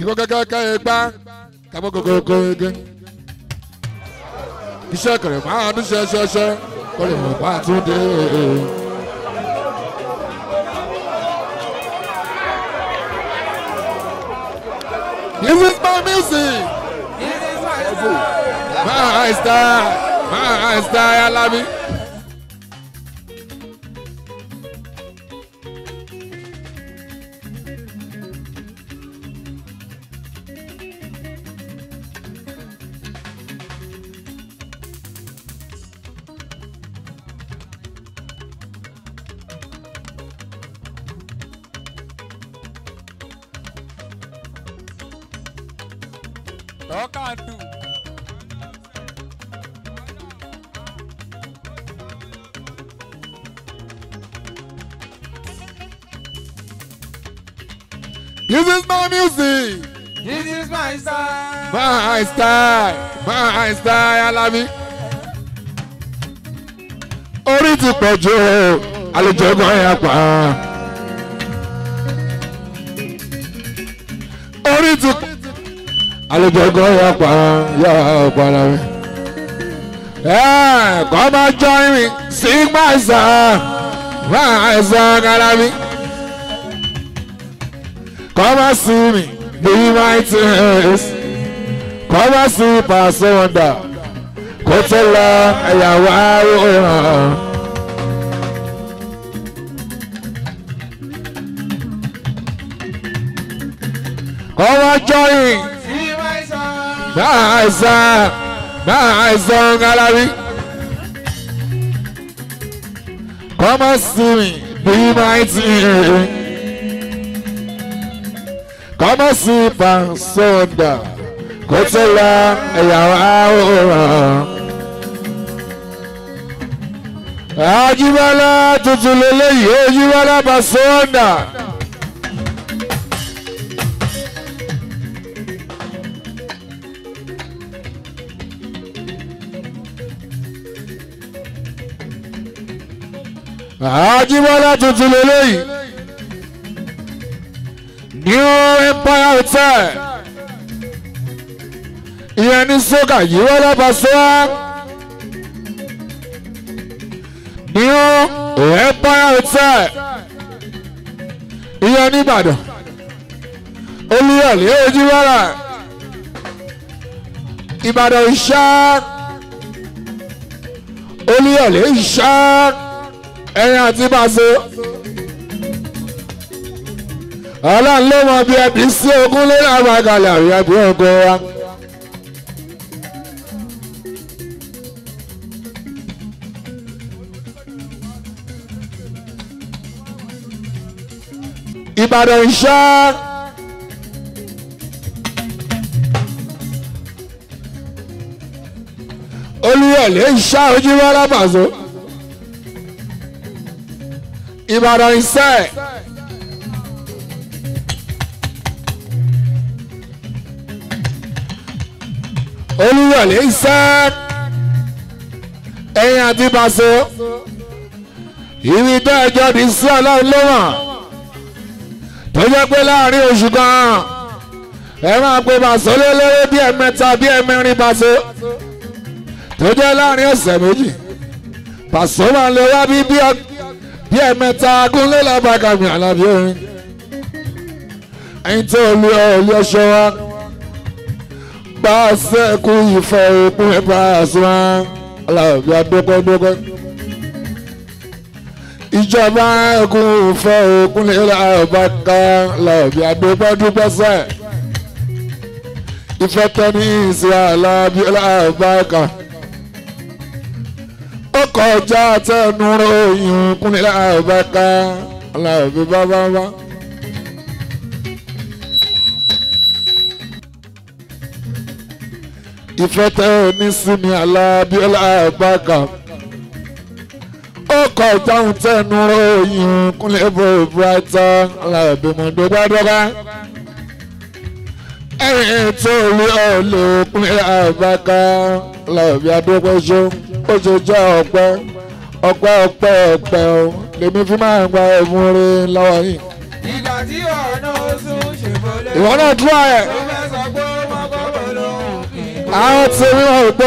kíkọ́ kẹ́kẹ́ gbá kábọ́ kókókókó iṣẹ́ kẹrẹ̀ máa dún ṣẹṣẹṣẹ kọ́ lè mọ̀ pa àtúndé. This is my music. This is my style. My style. My style, I love it. Talk and do. This is my music. This is my style. My style. My style, I love it. Orí ti pọ̀ jù àlejò gan yà pa. Orí ti àlejò gan yà pa yà pa la mi. Come and join me, sing my song, I love it. Come and see me, be my taste. Come and see Pastor Wonder. Kotela ayawa come and join See my song. my song, Alawi. Come and see me, be my team. Come and see Pastor Wonder. Kotela ayawa Ajibala tutulele Ajibala Pastor Wonder. Ajibala tutulele New Empire Hotel. Ìyẹn ní sókà yìí wọ́n lọ́ba sọ́wọ́ ní Empire Hotel ìyẹn ní Ìbàdàn Olúyọ̀lé Ojúwọ́lá Ìbàdàn ìṣá Olúyọ̀lé ìṣá ẹ̀yìn àti bàṣẹ Ọlọ́run ló mọ bí ẹbí sí ogún lórí àwọn àgàlẹ̀ àríyá bí ọgọ́ wa. Ìbàdàn ìṣá Olúyọ̀lé ìṣá Ojúwọ́lá Bàṣọ Ìbàdàn ìṣẹ́ Olúyọ̀lé ìṣẹ́ ẹ̀yìn àti Bàṣọ ìwé tó ẹjọ́ di sí Ọlọ́run ló wà. Tó jẹ́ pé láàrin oṣù kan ẹ máa pe Bàṣọ lélẹ́rẹ́ bí ẹ̀mẹ́ta bí ẹ̀mẹ́rin Bàṣọ tó jẹ́ láàrin ọ̀sẹ̀ méjì Bàṣọ máa lè wá bí ẹ̀mẹ́ta Kúnlé Lábàkàmì Àlàbí orin ẹ̀yin tó olú ọṣọ wa bá a sẹ́kù ìfẹ́ òkun ẹ̀ bá a sọ wá Àlàbí adókòdókò. Ìjọba ẹkùn fẹ́ òkun lè Lábàkà Àlàbí adókòdókòsẹ̀ ìfẹ́ tẹ́ni ìsìn Àlàbí Lábàkà ó kọjá tẹnu ròyìn Kúnlé Lábàkà Àlàbí bábábá. Ìfẹ́ tẹ́ni sinmi Àlàbí Lábàkà ó kọjá tẹnu ròyìn Kúnlé bòbúrátà Àlàbí mọ̀dọ́gbádọ́gá. Ẹ̀yìn tó lé ọ̀lẹ́ Kúnlé Lábàkà Àlàbí adókòṣó ó ṣe jẹ́ ọpẹ́ lèmi fi máa ń gba ẹ̀bùn rẹ̀ lọ́wọ́ yìí. Ìgbà tí ọ̀nà oṣù ṣèbọlé ìwọ náà dúró ẹ̀ àwọn tí mi ò gbó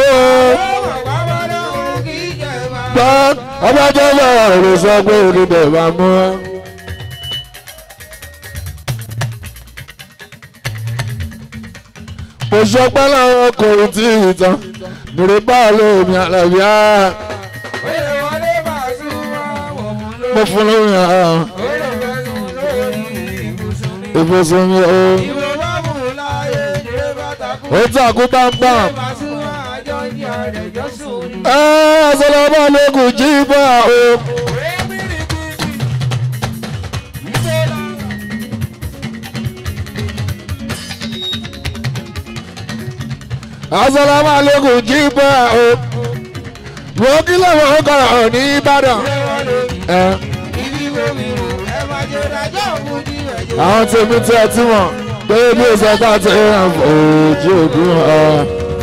gbọ́ ọba jẹ́ bẹ́ẹ̀ ló sọ pé olùdó máa mú ẹ. mo sọ pé láwọn ọkùnrin tí ì tán nìrè bá lómi àlàbíà mo fún lómi àwọn ìbùsùn mi o ó tàkú bámbám assalamu alaikum jíbà o. assalamu alaikum jíbà o. mo kí lọ́wọ́ ọkọ̀ ní Ìbàdàn. àwọn tèmi tí ẹ ti mọ̀ pé bí o sọ pé àti ìrìn òjì ògùn ọ̀.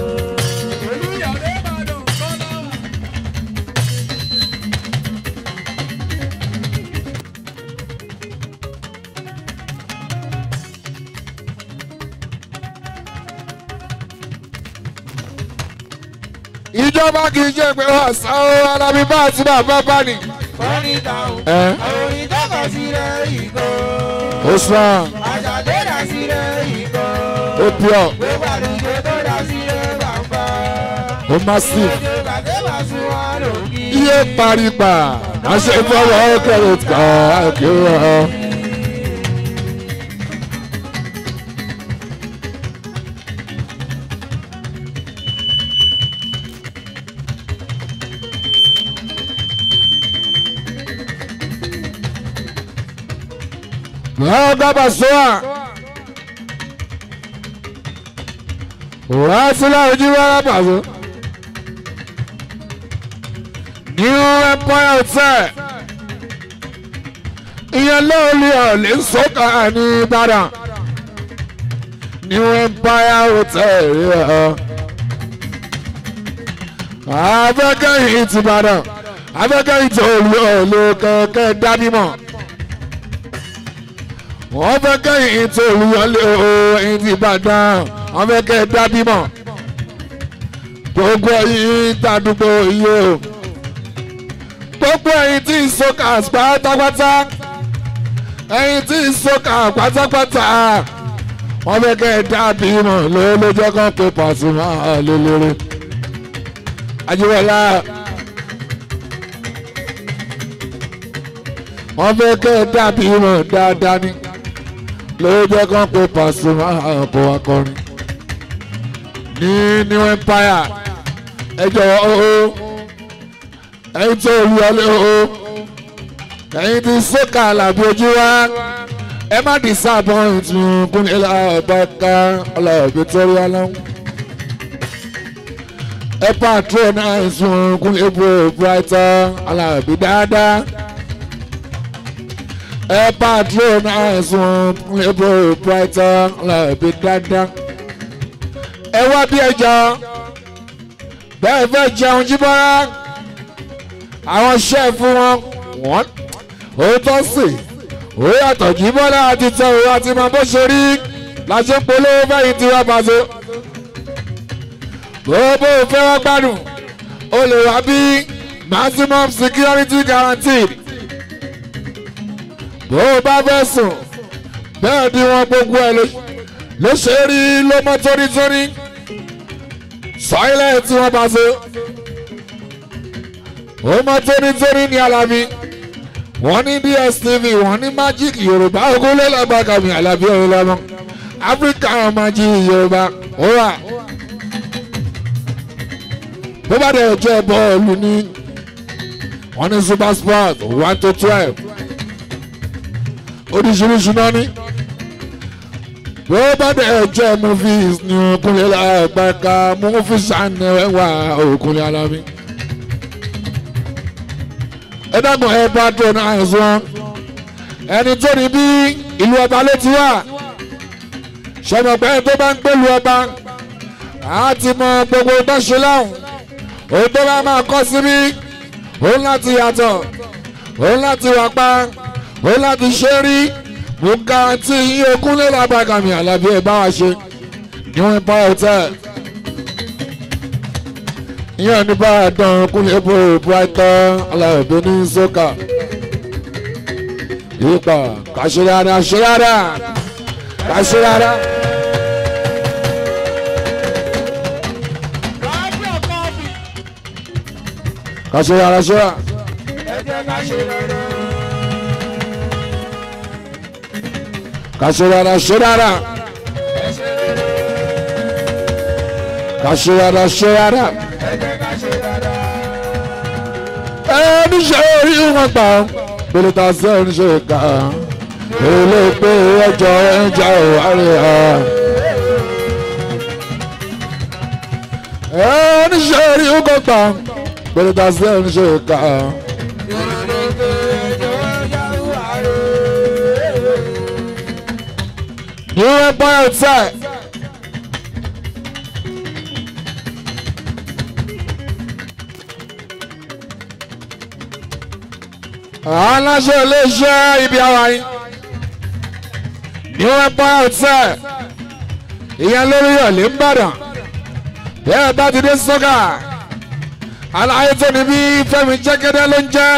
ìjọba kì í ṣe pé wọ́n sáwọ́ alábí bá àti bàbá bá ní. ó sàn. ó pure. ó massive. iye paripa a ṣe fọwọ́ kẹrìt káàkiri ọ. Gaba soa Rasula Ujiwara Bazo New Empire Hotel ìyẹn lóòlì ọ̀lẹ́ sọ́kà ní Ìbàdàn New Empire Hotel afẹ́kẹ́yìn ti Ìbàdàn afẹ́kẹ́yìn tó olú ọ̀lẹ́ kẹ̀kẹ́ dábìmọ̀ wọ́n fẹ́ kẹ́yìn tó olúyọlé ẹ̀yìn ti Ìbàdàn wọ́n fẹ́ kẹ́ dábìmọ̀ gbogbo ẹ̀yìn tàdúgbò iye o gbogbo ẹ̀yìn tí ń sọ́kà pátápátá ẹ̀yìn tí ń sọ́kà pátápátá wọ́n fẹ́ kẹ́ dábìmọ̀ lójọ́ kan pé Pasuma lélẹ́rẹ́ Ajíwọlá wọ́n fẹ́ kẹ́ dábìmọ̀ dáadáa ní lójọ́ kan pé Pasuma kò wá kọrin ní New Empire ẹjọ́ ẹ̀yin tó olúwọlé ẹ̀yin tí sọ́kà àlàbí ojú wa ẹ má disappoint kúnlẹ̀ ọ̀bàkà ọlọ́ọ̀bí torí ọlọ́run ẹ patronize kúnlẹ̀ brighter ọlọ́ọ̀bí dáadáa. ẹ patronize wọn ebo brighter lẹ́ẹ̀bí dáadáa. ẹ wá bí ẹja bẹ́ẹ̀ fẹ́ jẹun jíbọ́ra àwọn ṣẹ́ẹ̀fù wọn òótọ́ sí ó yàtọ̀ jíbọ́ra àti tẹ òun àti máa bó ṣe rí láṣẹ polówó fẹ́yìn tí wọ́n bá so. bó fẹ́ wá gbádùn o lè wá bí maximum security guaranteed. bó o bá fẹ́ sùn bẹ́ẹ̀ ni wọ́n gbogbo ẹ̀ ló ṣe rí ló mọ́ tónítóní sọ́ílẹ̀ tí wọ́n bá so ó mọ́ tónítóní ní Alábí wọ́n ní DSTV wọ́n ní Magic Yorùbá ogúnlélọ́gbàkàmì Alábí ọ̀rọ̀lọ́mọ Africa Magic Yorùbá ó wà bó bá dẹ̀ jẹ́ bọ́ọ̀lù ní wọ́n ní Super Sport 1 to 12 oríṣiríṣi náà ní bó bá dẹ̀ jẹ́ movies ní Kúnlé Lágbàká movies àná ẹwà Kúnlé Alábí. ẹ dàgbọ́n ẹ patronize wọn ẹni tó ní bí ìlú ọba ló ti wà ṣọmọpẹ́ tó bá ń gbèlú ọba á ti mọ gbogbo tó ṣe láwùn òun tó bá máa kọ́ síbí òun láti yàtọ̀ òun láti wà pa òun láti ṣe rí mo garanti yín Okunle Labakami Alabi ẹ̀ bá wa ṣe New Empire Hotel ìyẹn ní bá a dán Okunle bò Brighton Alabi ní sọ́kà yípa kàṣírara ṣírara kàṣírara. Kàṣírara ṣírara. Kàṣírara ṣírara. Kàṣírara ṣírara. Ẹni ṣe orí wọn gbà pẹ̀lú ta sí ẹni ṣe kà èlé pé ẹjọ́ ẹja òwárí ha. Ẹni ṣe orí wọn gbà pẹ̀lú ta sí ẹni ṣe kà. New Empire Hotel. Aláṣẹ iléeṣẹ́ ibi àwárí New Empire Hotel ìyẹn lórí ọ̀lẹ́ ńbàdàn bẹ́ẹ̀ bá ti dé sọ́gà aláyé tó níbí Fẹ́mi Jẹ́gẹ́dẹ́ ló ń jẹ́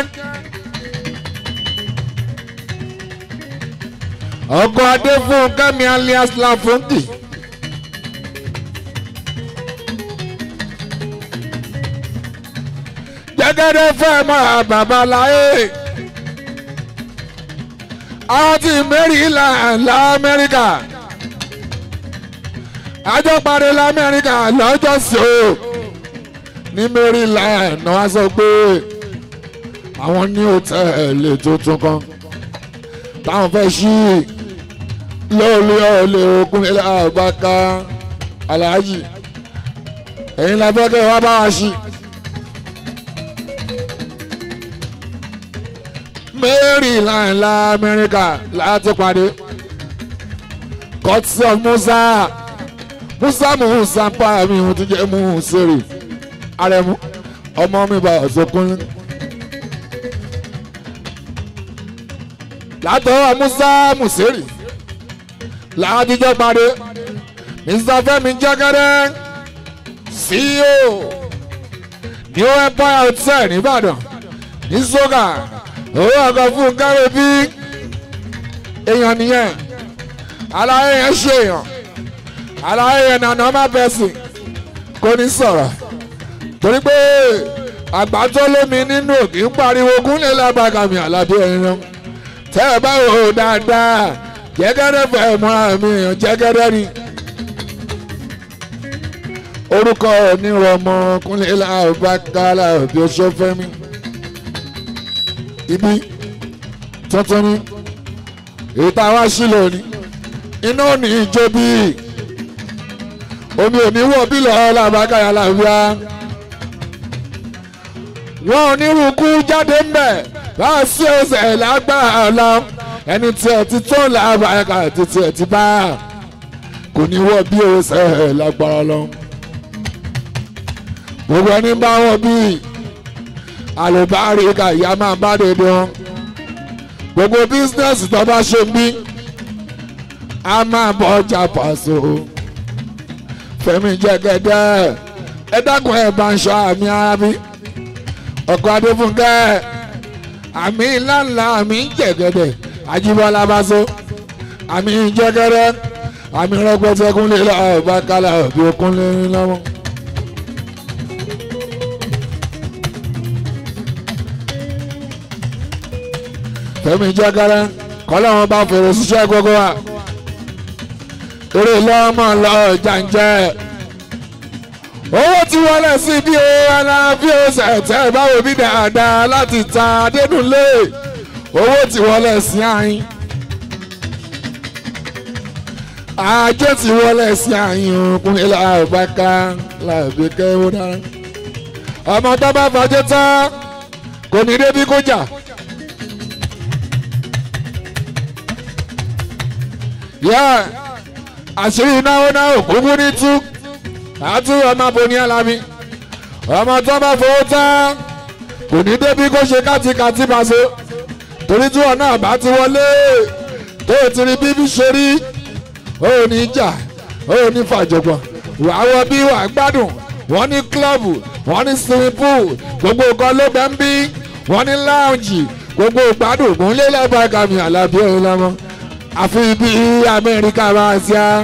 ọkọ̀ adé fún Kẹ́mi alias Lafonti Jẹ́gẹ́dẹ́ fẹ́ máa bàbá láyé. Àti Maryland l'Amẹ́ríkà àjọ parí l'Amẹ́ríkà lọ́jọ́ sí o ní Maryland náà wá sọ pé àwọn ní hòtẹ́ẹ̀lì tuntun kan táwọn fẹ́ ṣí lóòlù ọ̀lẹ́ Okunle Labaka Alhaji ẹ̀yin la fẹ́ kẹ́ wá bá wa ṣí. Maryland l'Amẹ́ríkà láti pàdé courts of Musa pa mi ò tún jẹ́ Musiri Arẹ̀mú ọmọ mi bá Ọ̀ṣọ́kúnlé látọwọ́ Musa Musiri látijọ́ pàdé Mr. Fẹ́mi Jẹ́gẹ́dẹ́ CEO New Empire Hotel nìbàdàn ní sọ́gà. Owó ọkọ̀ fún kẹ́rẹ́ bí èèyàn nìyẹn aláyé yẹn ṣe èèyàn aláyé yẹn na normal person kò ní sọ̀rọ̀ torí pé àgbà tó lómi nínú òkè ń pariwo Okunle Labakami Alabi ẹ̀rín tẹ́ ẹ bá wò ó dáadáa Jẹ́gẹ́dẹ́ fẹ́ mọ́ra mi èèyàn Jẹ́gẹ́dẹ́ ni orúkọ onírọ̀mọ Okunle Labaka Alabi Ọ̀ṣọ́fẹ́mi. Ibi tuntun ni ìta wá sílò ní iná ní ìjó bí omi ò ní wọ̀ bí lọ́ọ́ Labaka Alabia wọn ò ní rúkú jáde ń bẹ̀ bá a sí ọ̀sẹ̀ lágbára lọ ẹni tí ẹ ti tó Labaka títí ẹ ti bá kò ní wọ̀ bí ọ̀sẹ̀ lágbára lọ gbogbo ẹni bá wọn bí àlùbáríkà ìyá máa bá dédé wọn gbogbo bísínẹ́sì tó bá ṣe ń bí a máa bọ ọjà pàṣẹ Fẹ́mi Jẹ́gẹ́dẹ́ ẹ dákun ẹ bá ń ṣọ́ àmì arábí ọkọ̀ Adéfúnkẹ́ àmì ńláńlá àmì Jẹ́gẹ́dẹ́ Àjíbọ́lá Báṣọ àmì Jẹ́gẹ́dẹ́ àmì rẹpẹtẹ Okunle Labaka Alabi Okunle lọ́wọ́. Fẹ́mi Jẹ́gẹ́dẹ́ kọ́lọ́wọ́n bá fèrè ṣiṣẹ́ gbogbo wa eré lọ́mọ lọ́ọ́ jàǹjẹ́ owó tí wọlé sí bí o Alábí ọ̀sẹ̀ tẹ́ báwo bí dáadáa láti ta Adédùnlé owó tí wọlé sí àyín ajé tí wọlé sí àyín Okunle Labaka Alabi kẹ́wọ́ dára ọmọ tó bá fàájẹ́ tán kò ní débi kó jà. Àṣírí náà òkúkú ní tú àtú ọmọ Boni Alabi ọmọ tó bá fowó tán kò ní débi kó ṣe kátikàtí Báṣọ torí tí wọn náà bá ti wọlé tó o ti rí bíbí sórí ó ní jà ó ní fàjọgbọ́n wàá wọ bí wàá gbádùn wọ́n ní kílọ̀bù wọ́n ní swimming pool gbogbo nǹkan ló bẹ́ ń bí wọ́n ní láùnjì gbogbo gbádùn ògúnlé lábàgà mi Àlàbí ọ̀hún lọ́mọ àfi bí Amẹ́ríkà máa ṣe á.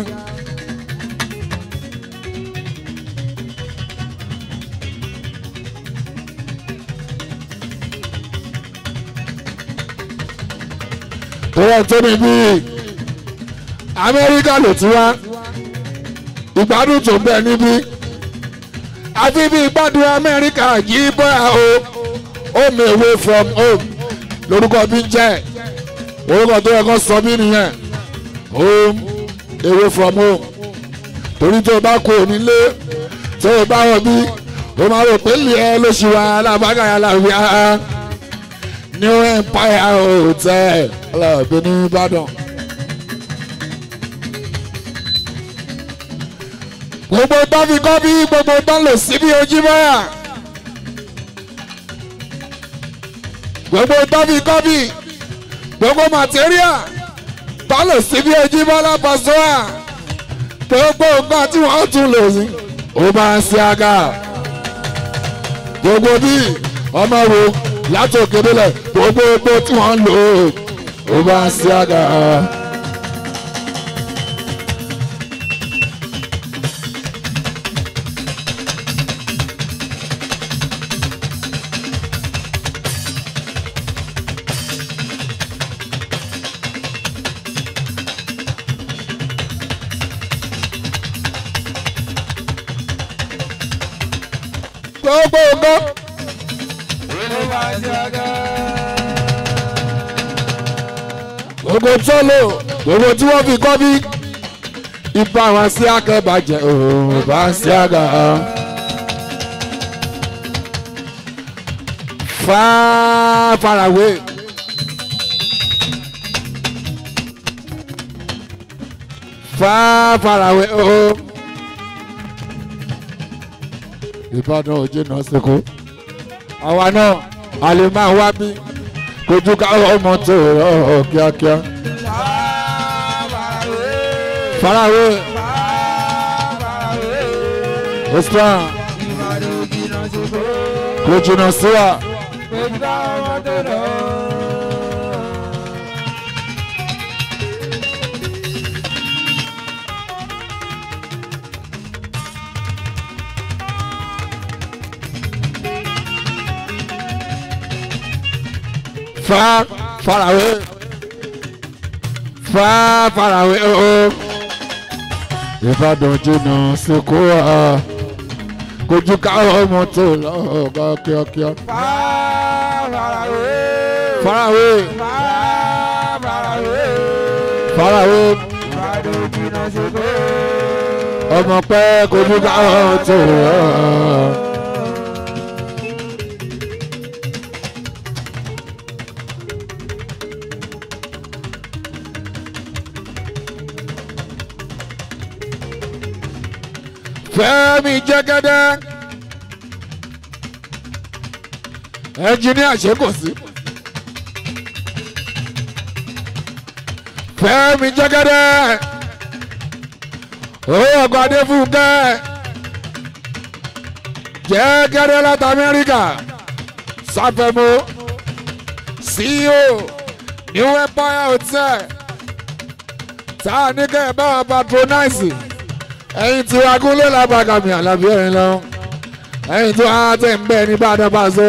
tó yẹ tó ní bí Amẹ́ríkà ló ti wá ìgbádùn tó bẹ níbí àfi bí ìgbádùn Amẹ́ríkà yìí bọ́ o home away from home lórúkọ bí ń jẹ́ orúkọ tó yẹ kó sọ bí nìyẹn home away from home torí tó bá kó nílé tó bá wọ bí o máa rò pé lè ẹ lóṣù wa alábàgàyà làwíyá New Empire Hotel Àlàbí ní Ìbàdàn. gbogbo tán fi kọ́ bí gbogbo tán lò sí bí ojú báyà gbogbo tán fi kọ́ bí gbogbo material tán lò sí bí ojú bọ́lá Pasuma gbogbo nǹkan tí wọ́n tún lò sí ó máa ń ṣe àga gbogbo bí ọmọ wo látòkè délẹ̀ gbogbo tí wọ́n lò ó máa ń ṣe àga. gbogbo ògo. gbogbo tó lò gbogbo tí wọ́n fi kọ́ bí ipa wọn sí akẹ́bàjẹ́ òun bá sí àgà. far away. far away. Oh. Ìbàdàn ò jìnnà síkú àwa náà a lè máa wá bí kojú káwọn ọmọ tó rọ kíákíá. farawé osman kò jìnnà sí wa. far away far away oh. Ìbàdàn jìnnà síkú wa kojú káwọn ọmọ tó lọ ọgá kíákíá. far away ọmọ pẹ́ kojú káwọn ọmọ tó lọ. Fẹ́mi Jẹ́gẹ́dẹ́ ẹnjìníà ṣe kò sí. Fẹ́mi Jẹ́gẹ́dẹ́ owó ọkọ̀ Adéfúnkẹ́ Jẹ́gẹ́dẹ́ láti Amẹ́ríkà Sáfẹ́mó CEO New Empire Hotel tá a ní kẹ́ ẹ bá wa patronize ẹ̀yin tí wàá gúnlé lábàgà mi Àlàbí ẹ̀rín lọ ẹ̀yin tí wàá tẹ̀ ń bẹ̀ ní Ìbàdàn Paso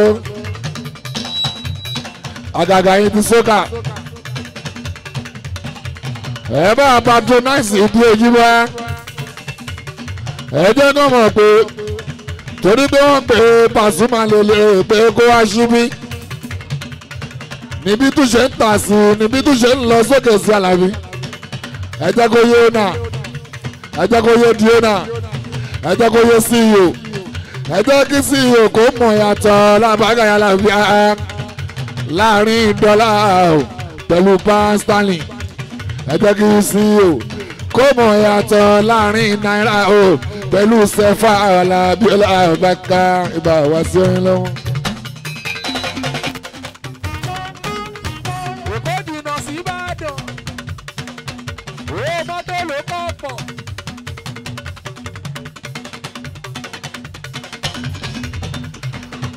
àgàgà yìí ti sókà ẹ bá patronize ìdí ojú wa ẹ jẹ́ kó mọ̀ pé torí pé wọ́n pè Pasuma lélẹ̀ pé kó wá síbí níbi tó ṣe ń tà sí níbi tó ṣe ń lọ sókè sí Àlàbí ẹ jẹ́ kó yé náà. Ẹ jẹ́ kó yé Diona ẹ jẹ́ kó yé CEO ẹ jẹ́ kí CEO kó mọ̀ yàtọ̀ lábàgàyà làbíà láàrin dọ́là pẹ̀lú pound sterling ẹ jẹ́ kí CEO kó mọ̀ yàtọ̀ láàrin náírà pẹ̀lú sẹ́fà làbíọ́lá àbáká ìbá wá sí orin lọ́wọ́.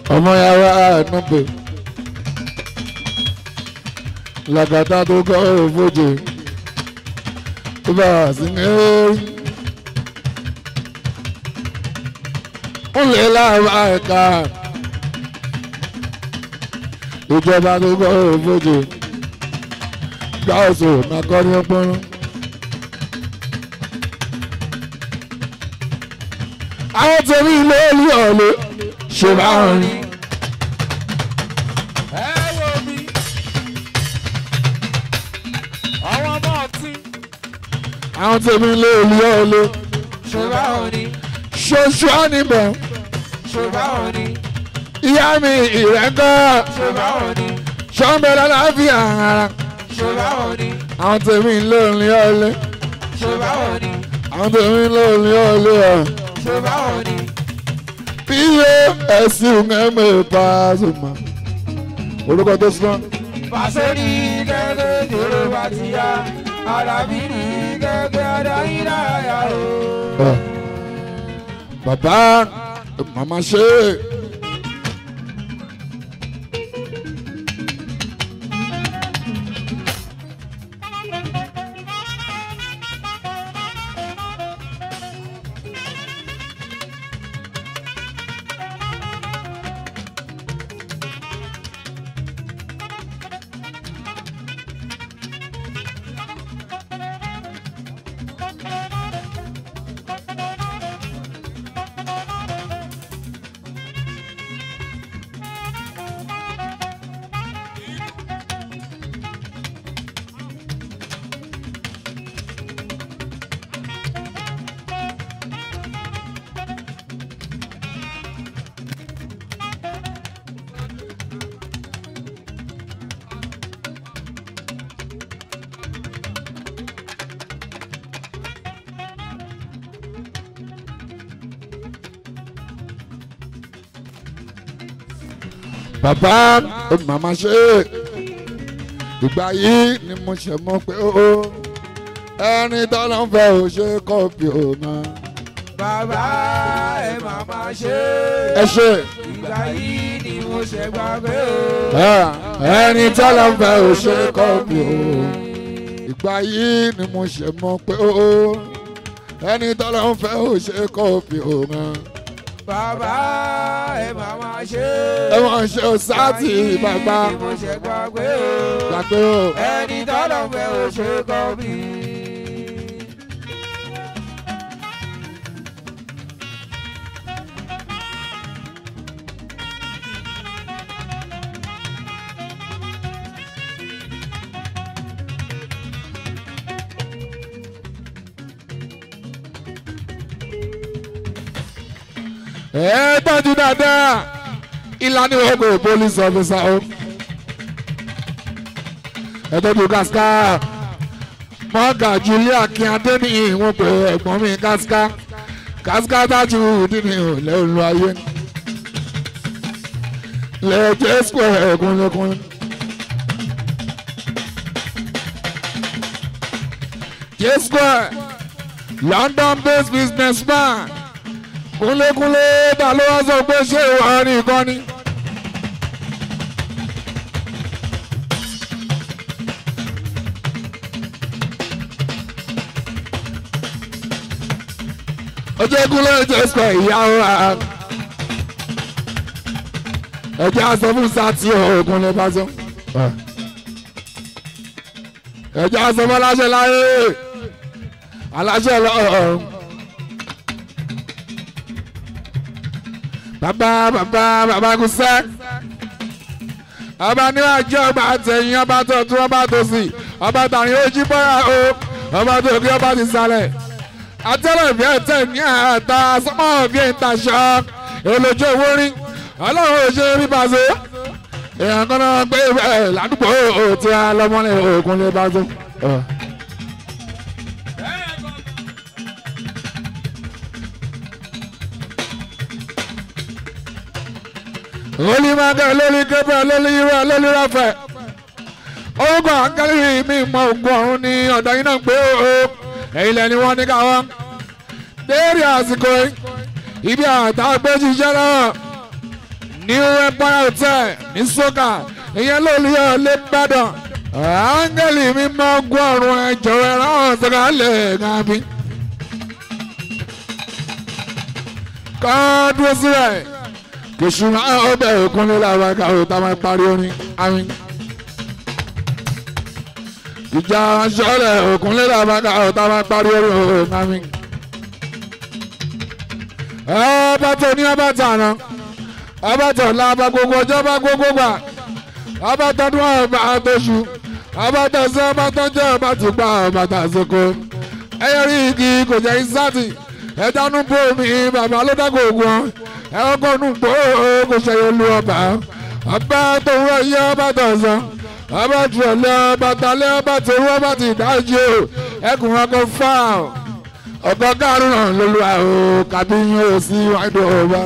ọmọ yàrá ànúbẹ làgàtà tó kọ́ òfojì tó bá a sí ní orí ó lè láàbà ẹ̀ka ìjọba tó kọ́ òfojì gbà ọ̀sọ̀ nàkọ́rí ọpọ́nrún. àwọn tèmi ilé olú ọ̀lẹ́ ṣe bá wọn rí. ẹ wo mi àwọn ọmọ ọtí àwọn tèmi ilé olú ọ̀lẹ́ ṣe bá wọn rí ṣoṣù ánìbọ̀ ṣe bá wọn rí ìyá mi ìrẹ́kọ́ ṣe bá wọn rí ṣọ́nbẹ́lá láfíà ara ṣe bá wọn rí àwọn tèmi ilé olú ọ̀lẹ́ ṣe bá wọn rí àwọn tèmi ilé olú ọ̀lẹ́ ọ̀. ṣe bá wọn rí. Iye ẹ̀sìn ẹ̀mẹ̀ Pasuma. Orúkọ tó sùn. Pàṣẹ́rì gẹ́gẹ́ dèrò bá ti yá, Àlàbí ní gẹ́gẹ́ adáyínà yá o. Bàbá màmá ṣe. Bàbá màmá ṣe ìgbà yìí ni mo ṣe mọ̀ pé ó ẹni tọ́lọ́ ń fẹ́ ò ṣe kọ́pì ò mọ́. Bàbá ẹ màmá ṣe. Ẹ ṣe. Ìgbà yìí ni mo ṣe gbà pé o. Ẹni tọ́lọ́ ń fẹ́ ò ṣe kọ́pì ò. Ìgbà yìí ni mo ṣe mọ̀ pé ó ẹni tọ́lọ́ ń fẹ́ ò ṣe kọ́pì ò mọ́. Bàbá ẹ màmá ṣe. Ẹ wọ́n ṣe sáàtì bàbá. Ìgbà yìí ni mo ṣe gbà pé o. Gbà pé o. Ẹni tọ́lọ́ ń fẹ́ ò ṣe kọ́pì. Ẹ tọ́jú dáadáa ìlànà ọgbọ̀n police officer o. Ẹ tọ́jú kásíká mọ́gà Julia Kíadé ní ìwọ̀n pé ẹ̀gbọ́n mi kásíká kásíká tájú dínì òlẹ́ olú ayé lẹ́jẹ̀ square ẹ̀kúnlẹ́kún. J-Square London based businessman. Kúnlékúnlé ta ló wá sọ pé ṣé ìwà rí nǹkan ni. Ọjọ́ kúnlé J-Square ìyàwó ra. Ẹ̀jẹ̀ aṣọ fún sátì Ògúnlé bá sọ. Ẹ̀jẹ̀ aṣọ fún aláṣẹ láyé. Aláṣẹ lọ́rùn. Bàbá kò sẹ́. Ọba níwájú ọba àtẹ̀yìn ọba tó tún ọba tó sì ọba tàyín ojú bọ́ra o ọba tó kí ọba ti sálẹ̀. Àtẹ̀lẹ̀ bí ẹ̀tẹ̀ ní àtà sọ́mọ́ bí ìtaṣọ èlòjó owó rí ọlọ́run ò ṣe rí Paso. Èèyàn kan náà gbé ibẹ̀ ládùúgbò tí a lọ́mọ́lẹ̀ Ògúnlé Paso. Olú Magẹ lórí Gabriel lórí irọ́ lórí Rafẹ́. Orúkọ àǹkálí mi mọ ògùn ọ̀run ní ọ̀dọ̀ yín náà pé o. Ẹ̀yin lẹ́ni wọ́n ní káwọn. Déèrè àsìkò ibi àtà gbé ṣiṣẹ́ náà. New Empire Hotel ní Sọ́kà ìyẹn lóòlùyọ̀ lè gbádùn áńgẹ́lì mi máa ń gbọ́ ọ̀run ẹ̀jọ̀ ẹ̀rọ ọ̀sán lẹ̀ gàbí. Ká dúró sílẹ̀ kìsùn máa ń bẹ̀ òkun nílẹ̀ àwọn ẹ̀ka òòtá máa parí orin àmín. Ìjà aṣọ́lẹ̀ òkun nílẹ̀ àwọn ẹ̀ka òòtá máa parí orin àmín. Ọba tó ní ọba tàná ọba tó la ọba gbogbo ọjọ́ ọba gbogbo gbà ọba tó dún ọba àtọ́sù ọba tó sọ ọba tó jẹ́ ọba tó gbà ọba tó àsìkò ẹyẹ rí igi kò jẹ́ ìsáàtì ẹ̀dánú bò mí bàbá ló dá gbogbo wọn ẹ̀rọ̀kọ́ nù bò kò ṣẹyẹ lu ọba ọba tó wọ iye ọba tó sọ ọba tó lẹ ọba tálẹ́ ọba tó wọ ọba tó dájú ẹkùn ọkọ̀ fáà ọkọ̀ kárùn-ún lóluwà o kàbí yín o sí wáìdù ọba.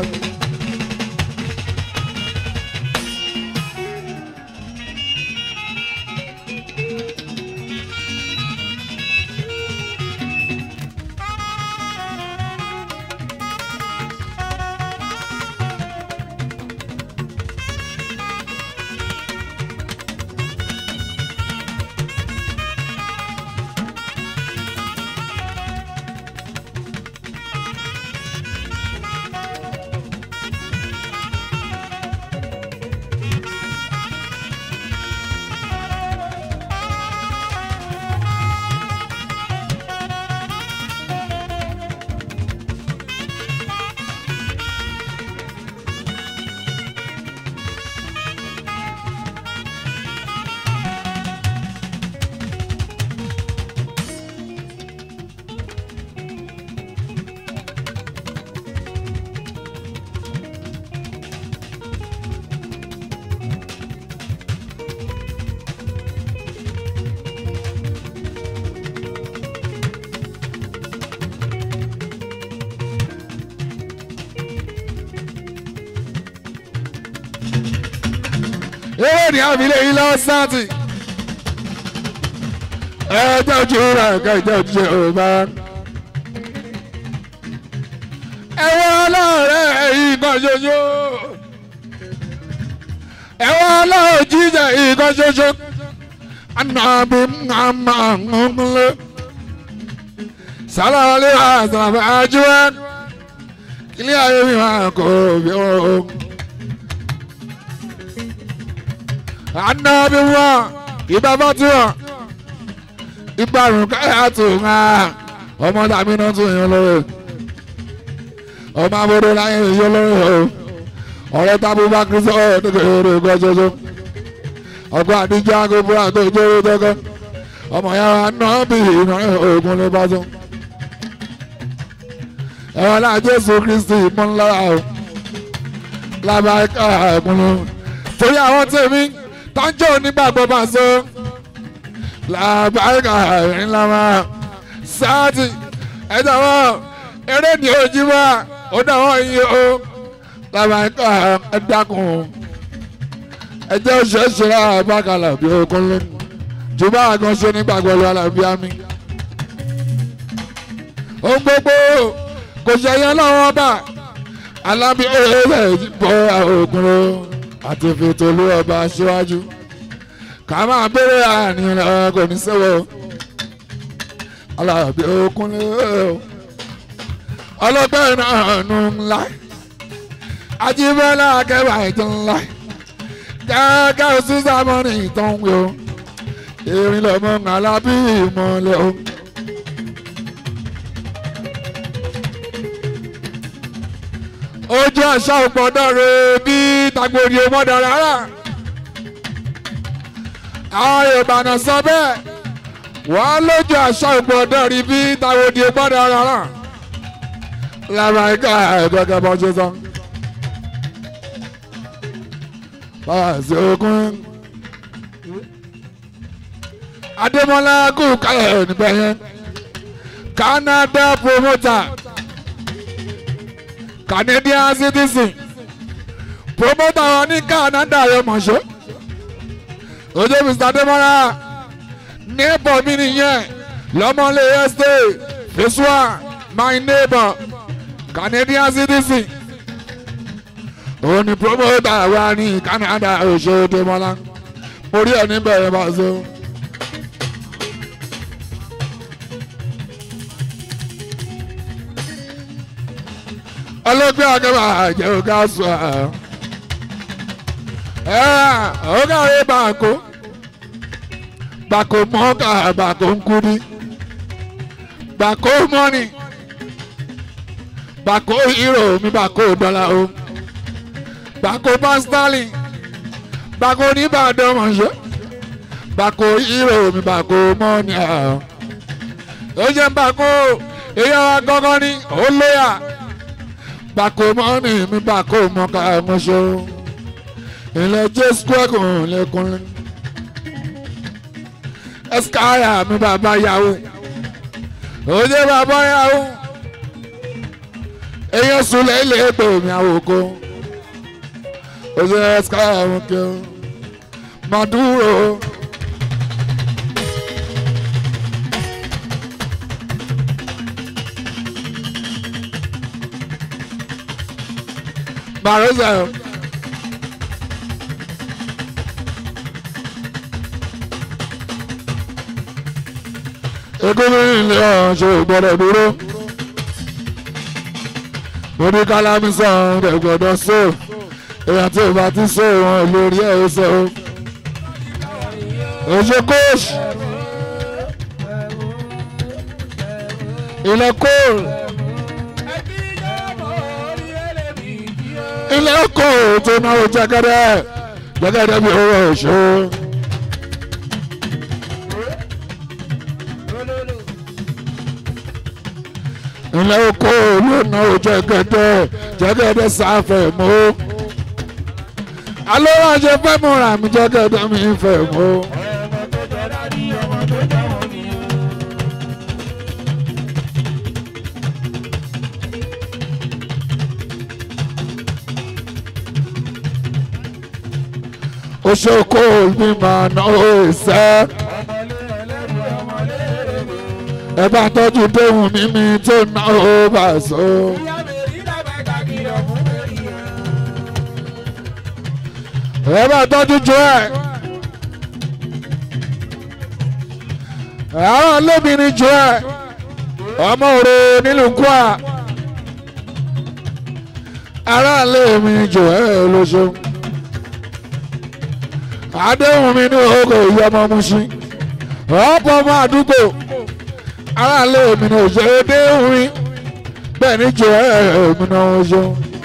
Ewé ni àbílẹ̀ yìí lọ sáàtì. Ẹjọ́ ojú rẹ̀ kẹjọ́ ojú ọba. Ẹ̀wọ̀n ọlọ́ọ̀rẹ́ yìí kan ṣoṣo. Ẹ̀wọ̀n ọlọ́ọ̀ jíjẹ yìí kan ṣoṣo. Ànàbí àmà ńlẹ̀. Sálàlẹ́ àṣàfẹ́ àjúwẹ́. Ilé ayé mi máa kó bí ó. Ànàbí wọn ìbábá tí wọn ìgbàrún káyà tó ń ha ọmọ tàbí náà tó yàn lórí ọmọ abúlé láyé yàn lórí ọ̀rẹ́ tábù bá kristu nígbèrè gọjọjọ ọgbà àdíjọ agogo àti ìjọba tọkọ ọmọ yàrá náà bí iná ogun lè bá tó ẹwọn náà Jésù Kristi mú ńlá o lábàáká ẹkùnrin torí àwọn tèmi tọ́jú onígbàgbọ́ bá so làbáyíká ńlá máa sáàtì ẹ̀dọ̀wọ́ eré ní ojú wa ó dáwọ́ iye o làbáyíká ẹ̀dákun ẹ̀jẹ̀ òṣèṣe àbákalà bí okun lé jù bá àgàn ṣe nígbàgbọ́ lọ àlàbí àmì. ohun gbogbo kò ṣẹyẹ lọ́wọ́ bá alábí ẹ̀rẹ́ bọ́ òkun lọ àti fètò olú ọba síwájú ká máa bẹ̀rẹ̀ àníyàn lọ́wọ́ kò ní sẹ́wọ̀ alábí okun lé ọlọ́gbẹ́ náà nù ńlá ajíbọ́lá akẹ́wà ìtàn ńlá kẹ́kẹ́ oṣù sámọ́nì ìtàn wí o erin lọ́mọ alábí ìmọ̀lẹ́ o. ojú àṣà òpọ̀dọ̀ rẹ̀ bí tagbori ọmọdé rárá àwọn Yorùbá sọ bẹ́ẹ̀ wọ́n lójú àṣà òpọ̀dọ̀ rí bí tagbori ọmọdé rárá lára ẹ̀ka ẹ̀gbẹ́gẹ́ bọ́ ṣe sọ. Báàsì ogun Adémọ́lá kù kálẹ̀ níbẹ̀ yẹn Canada promoter Canadian citizen promoter wọn ní Canada rẹ mọ̀ṣọ́ ojú Mr. Adémọ́lá neighbor mi nìyẹn lọ́mọlé estate phase 1 my neighbor Canadian citizen òun ni promoter wa ní Canada Òṣòdìmọ́lá orí ẹ̀ níbẹ̀ bá so. ọlọ́gbẹ́ akẹ́bà jẹ́ ọ̀gá sọ ọ̀gá rẹ̀ bàkó bàkó mọ́gà bàkó nkúdi bàkó mọ́nì bàkó hero mi bàkó dọ́là o bàkó pásítálì bàkó nìbàdàn mọ̀ṣẹ́ bàkó hero mi bàkó mọ́nì ó jẹ́ bàkó èyí wa gọ́gọ́ ní olóyà bàkó mọ́nì mi bàkó mọ́gà mọ̀ṣẹ́ ilẹ̀ jésù kúrẹ́kùn lẹ́kùnrin ẹ̀sìkáyà mi bàbá yahoo òye bàbá yahoo èyàn sùlẹ̀ ilé ètò mi àwòkọ òye ẹ̀sìkáyà mi kí o Maduro Marosa egungun ilé ọ̀ṣọ́ gbọ́dọ̀ dúró lórí kálámísàn rẹ̀ gbọ́dọ̀ sọ èèyàn tí ò bá ti sọ wọn lórí ẹ̀ ó sọ òṣè kóòṣì ilẹ̀ kóòlù ilẹ̀ kóòlù tó náwó jẹ́gẹ́dẹ́ jẹ́gẹ́dẹ́ bí owó òṣò. ilẹ̀ oko lónà jẹ́gẹ́dẹ́ sáfẹ̀ mọ́ alówó ṣe fẹ́ múra mi jẹ́gẹ́dẹ́ mi fẹ́ mọ́. oṣoko mi máa náwó ìṣẹ́. ẹ bá tọ́jú déhùn mímí tó ná ó bá so. ẹ bá tọ́jú jọ ẹ̀. àwọn olóbìnrin jọ ẹ̀. ọmọ òru nílùú Kwara. aráàlú mi jọ ẹ̀ lóṣù. àdéhùn mi ní òkò ìyọmọ Mùṣín. ọ̀pọ̀ ọmọ àdúgbò. aráàlú mi ní òṣèré déhùn mi. bẹ́ẹ̀ ni jọ ẹ̀ mi náà oṣù.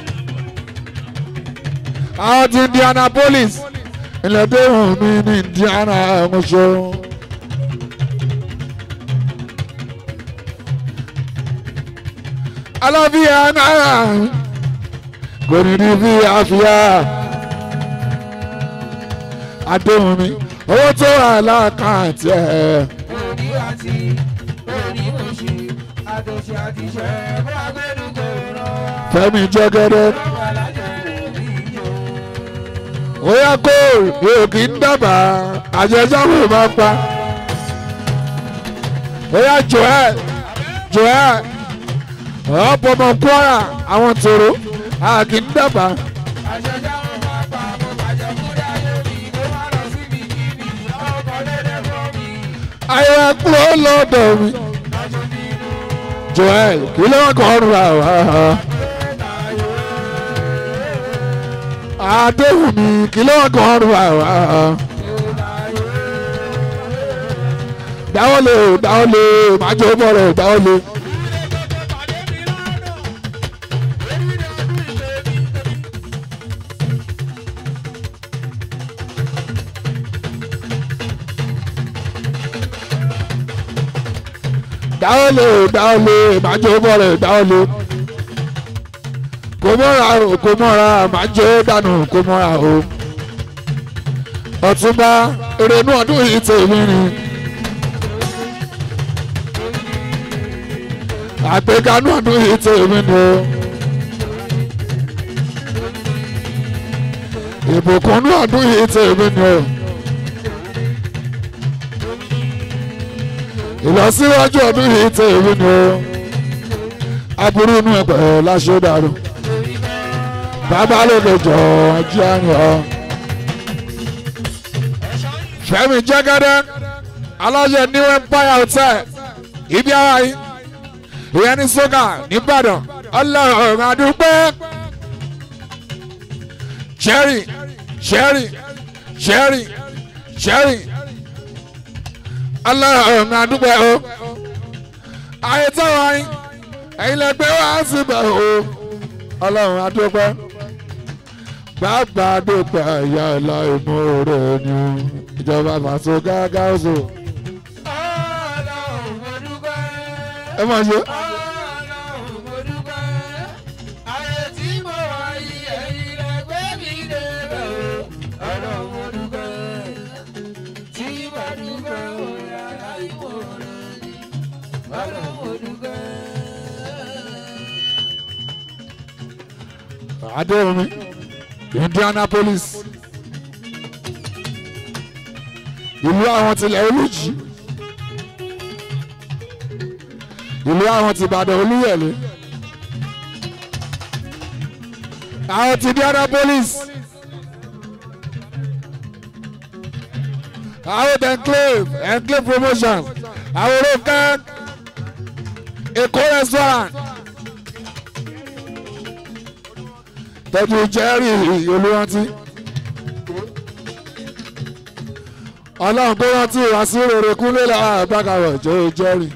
àwọn ti Indianapolis ilẹ̀ déhùn mi ní Indiana oṣù. aláfíà náírà kò ní ní bí àfíà. àdéhùn mi owó tó wà lákàntì ẹ̀. òní àti òní òṣì àtòṣì àti ìṣẹ́ bó agbẹ́dùgbò rán. Fẹ́mi Jẹ́gẹ́dẹ́. ó yá kó yóò kí ń dábàá àjẹsáwò máa pa. ó yá Joel ọ̀pọ̀ ọmọ Kwara àwọn tòró àkì ń dábàá. ayọ̀ kúrò lọ́dọ̀ mi. Joel kí ló ń kọ́ ọ́nù rà wá. àdéhùn mi kí ló ń kọ́ ọ́nù rà wá. dáwọ́ lé májò bọ̀rọ̀ dáwọ́ lé. dáwọ́lé májò bọ̀rẹ̀ dáwọ́lé kò mọ́ra májò dànù kò mọ́ra o. Ọ̀túnba ìrònú ọdún yìí tèmi ni àgbékanú ọdún yìí tèmi ni o. ìbùkúnú ọdún yìí tèmi ni o. ìlọsíwájú ọdún yìí tẹ èmi ni o. aburú inú ẹgbẹ́ láṣọ dàrú bàbá lókè jọ ọjọ́ àyàn. Fẹ́mi Jẹ́gẹ́dẹ́ aláṣẹ New Empire Hotel ibi ara yìí ìyẹn ní sókà nìbàdàn ọlọ́run àdúgbò cherry ọlọ́run àdúgbò o ayé táwọn yìí ẹ̀yin lè gbé wá síbẹ̀ o ọlọ́run àdúgbò gbàgbà dúpẹ́ ẹ̀yà ìlà ìmúre ni ìjọba fàṣọ gágá oṣù. ẹ máa ṣe. Adéomi Indianapolis ìlú àwọn tilẹ̀ olùjì ìlú àwọn ti Ìbàdàn Olúyọ̀lé àwọn ti Indianapolis àwọn enclave promotion àwọn olóòkè Èkó restaurant tọ́jú Jerry olúrántí ọlọ́run tó rántí ìwàsí rere kúnlé lára àgbàkàwọ̀ jẹ́ Jerry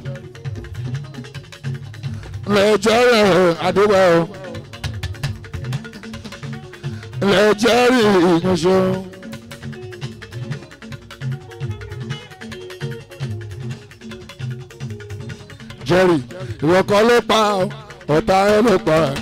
lè Jerry àdúgbò lè Jerry ìyànṣọ́ Jerry ìwọ kọ́ ló pa ọ̀tá ẹ ló pa ẹ.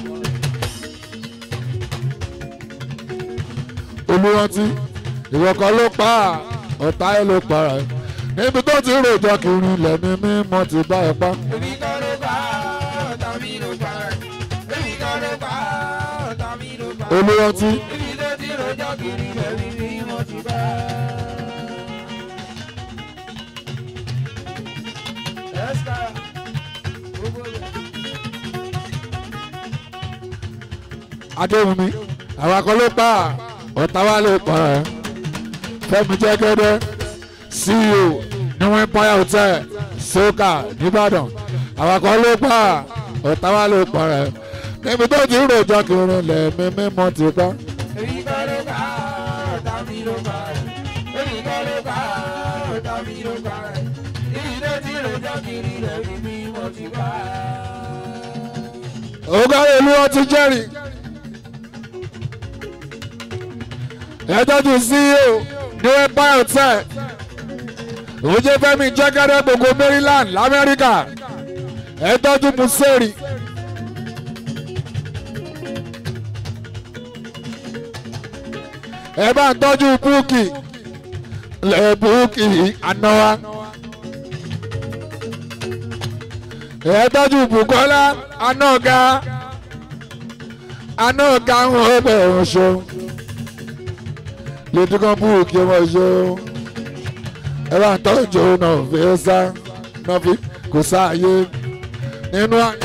Olúrántí ìwọ kan ló pa ọ̀tá ẹ ló para ẹ níbi tó ti ròjọ́ kiri lẹ́ni mímọ́ ti bá ẹ pa. Èmi kan ló pa ọ̀tá mi ló pa èmi kan ló pa ọ̀tá mi ló pa. Olúrántí. Níbi tó ti ròjọ́ kiri lẹ́ni mímọ́ ti bá. Adéwùmí àwọn kan ló pa ọ̀tá wa ló pa ẹ́. Fẹ́mi Jẹ́gẹ́dẹ́ CEO New Empire Hotel Soka nìbàdàn àwọn kan ló pa ọ̀tá wa ló pa ẹ́. níbi tó ti ròjọ́ kiri lẹ́mí mímọ́ ti pa. Èmi kan ló pa ọ̀tá mi ló pa èmi kan ló pa ọ̀tá mi ló pa níbi tó ti ròjọ́ kiri lẹ́ni mímọ́ ti bá. Ọ̀gá olúwa ti Jerry. Ẹjọ́ tún CEO New Empire Hotel òjé Fẹ́mi Jẹ́gẹ́dẹ́ gbogbo Maryland l'Amẹ́ríkà ẹjọ́ tún Museri. Ẹ bá ń tọ́jú Búùkì lẹ́ Búùkì ànáwá. Ẹ tọ́jú Bùkọ́lá anága ń wọ́n bẹ̀rù ṣo. Lèdí kan Búùkì wọ́n ṣo. Ẹ bá ń tọ́jú náà fi sá náà fi kò sáàyè nínú àyè.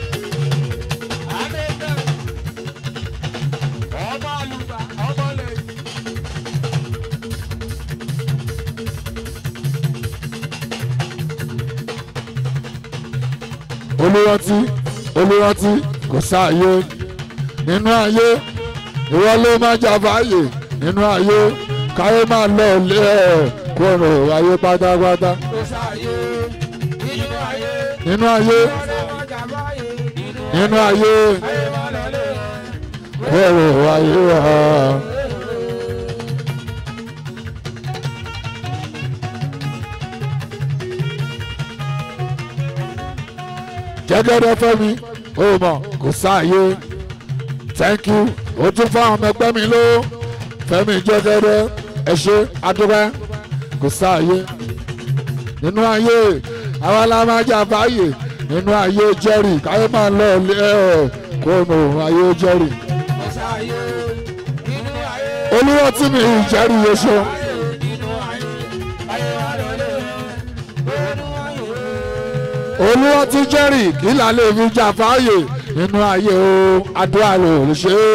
Olúrántí kò sáàyè nínú ayé ìwọ ló máa jàfáàyè nínú ayé káyé máa lọ lé ẹ kúrò ayé pátápátá. Kò sáàyè nínú ayé. Nínú ayé nínú ayé kúrò ayé wa. Jẹ́gẹ́dẹ́ Fẹ́mi ó mọ̀ kò sáàyè thank you ó tún fáwọn ọmọ ẹgbẹ́ mi ló Fẹ́mi Jẹ́gẹ́dẹ́ ẹ ṣé adúpẹ́ kò sáàyè nínú ayé àwa la máa jà fàáyè nínú ayé Jerry káyé máa lọ lé ẹ kó nù ayé Jerry. Kò sáàyè nínú ayé. Olúrántí mi Jerry yóò ṣe. Olúrántí Jerry kí là lè fi jà fàáyè nínú ayé o àdúrà ló lè ṣe é.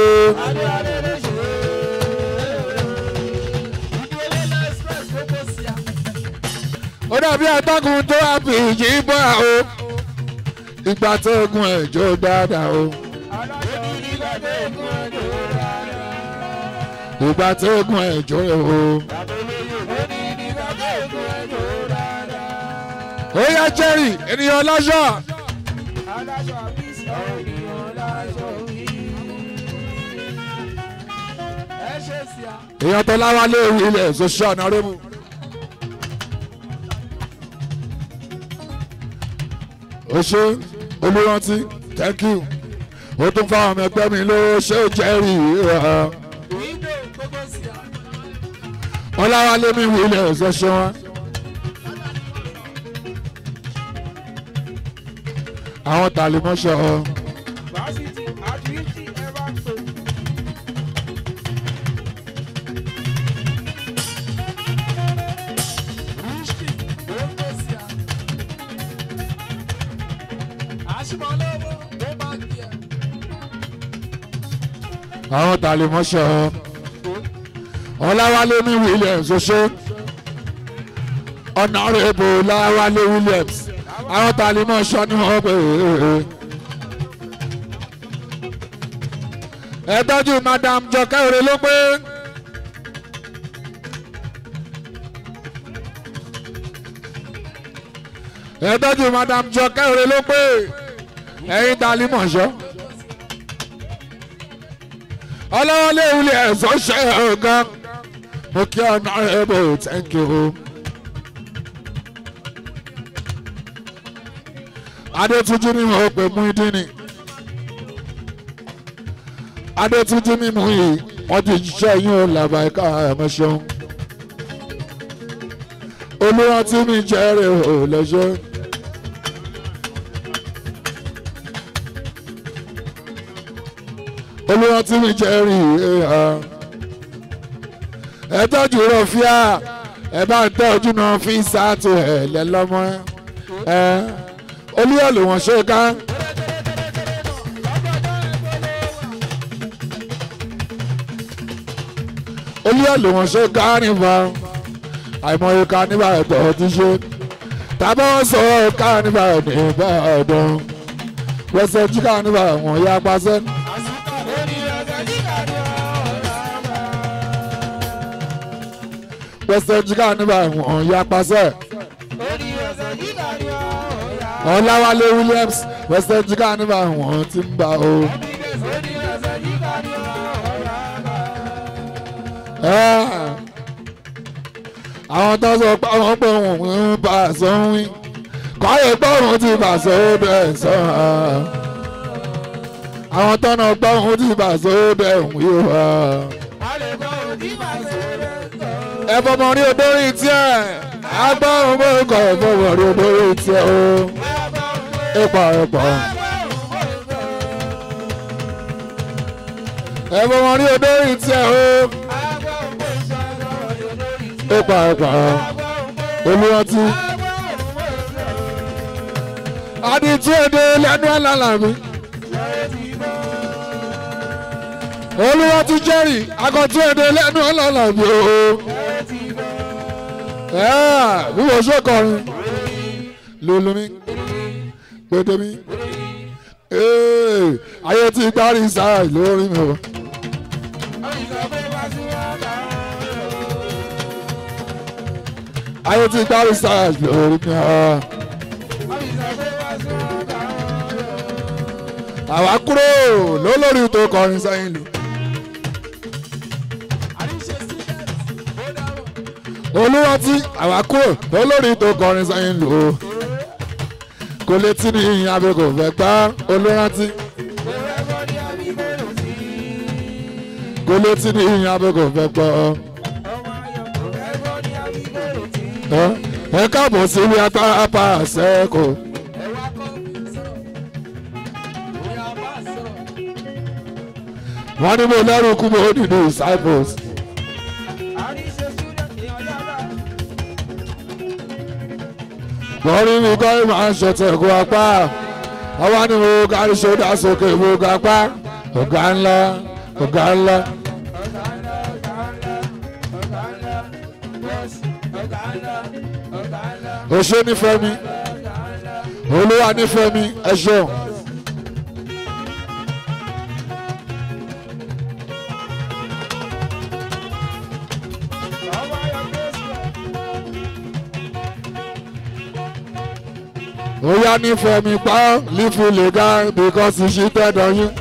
ó dàbí atọ́kùn tó wá fi ìjì bọ́ o ìgbà tó gun ẹ̀jọ́ dáadáa o. ìgbà tó gun ẹ̀jọ́ o. ó yá Jerry ènìyàn láṣọ. èèyàn tó láwa lé ewu ilẹ̀ social honorable. ó ṣe olùrántí thank you ó tún fáwọn ọmọ ẹgbẹ́ mi lówó ṣé ó Jerry ọláwálé mi wù ilẹ̀ ṣọṣọ wọn. àwọn tàlímọ́ṣọ́ ọ. àwọn tàlímọ́ṣọ́ ọ. ọláwálé mi Williams ṣoṣo ọ̀nàrẹ́bù ọláwálé Williams àwọn tàlímọ́ṣọ́ ni wọ́n pè é. ẹ tọ́jú madam jọkẹ́ òre ló pé ẹ tọ́jú madam jọkẹ́ òre ló pé ẹ̀yin tàlímọ́ṣọ́ ọlọ́wọ́lé Williams ṣe ọ̀gá mo kí ọ̀nàrẹ́bù thank you. Adétúnjí ni mo pè mú ìdí ni Adétúnjí ni mo yìí wọ́n ti jíṣẹ́ yín ò làbà ẹ̀ka ẹ̀mọ́ṣọ́ olùrántí mi jẹ́rìí ò lọ́ṣọ́. olùrántí mi jẹ́rìí ẹ tọ́jú rọ̀fíà ẹ bá ń tọ́jú náà fi sáàtò ẹ̀ lẹ́lọ́mọ olúyọ̀lù wọn ṣe ká. olúyọ̀lù wọn ṣe ká nípa àìmọye ká nípa ẹ̀tọ́ ti ṣe tàbí wọ́n sọ ká nípa nípa ọ̀dọ́ wẹ́sẹ̀ jí ká nípa wọn yá pàṣẹ. wẹ́sẹ̀ jí ká nípa wọn yá pàṣẹ. ọláwálé Williams wẹ́sẹ̀ jí ká nípa wọn ti ń bá o. àwọn tó sọ pé àwọn pé òun ń bá a sọ ń wí kọ́yé pé òun ti bà sọ ó bẹ̀ sọ àwọn tó náà pé òun ti bà sọ ó bẹ̀ ń wí o. ẹ fọmọ rí odórí tiẹ̀ agbọ́rùn bó kọ̀ ẹ fọmọ rí odórí tiẹ̀ o. ipa ẹ̀pọ̀ ẹ fọmọ rí odórí tiẹ̀ o. ipa olùrántí adití èdè lẹ́nu alálàmí olùrántí Jerry akọ̀tí èdè lẹ́nu alálàmí o. bí wọ́n ṣe kọrin lulumi pétémi ayé tí gbárí sáà lórí mi o. ayé tí gbárí sáà lórí mi o. àwa kúrò lólórí tó kọrin sẹ́yìn lò. olùrántí àwa kúrò lólórí tó kọrin sẹ́yìn lò. kò létí ní ìyìn abẹ kò fẹ́ gbá olùrántí. kò létí ní ìyìn abẹ kò fẹ́ gbọ́. ẹ káàbọ̀ sí ilé agbára pa àṣẹ kò. wọ́n ní mo lẹ́rù kú mo nínú disciples. wọ́n rí mi kọ́ ìmọ̀ aṣọ tẹ̀kọ́ apá àwa ni mo kárí sódà sókè mo ga pa ọ̀gá ńlá ọ̀gá ńlá. Òṣè nífẹ̀ẹ́ mi Olúwa nífẹ̀ẹ́ mi ẹ ṣeun. Oya nífẹ̀ẹ́ mi pa leave you legal because he cheated on you.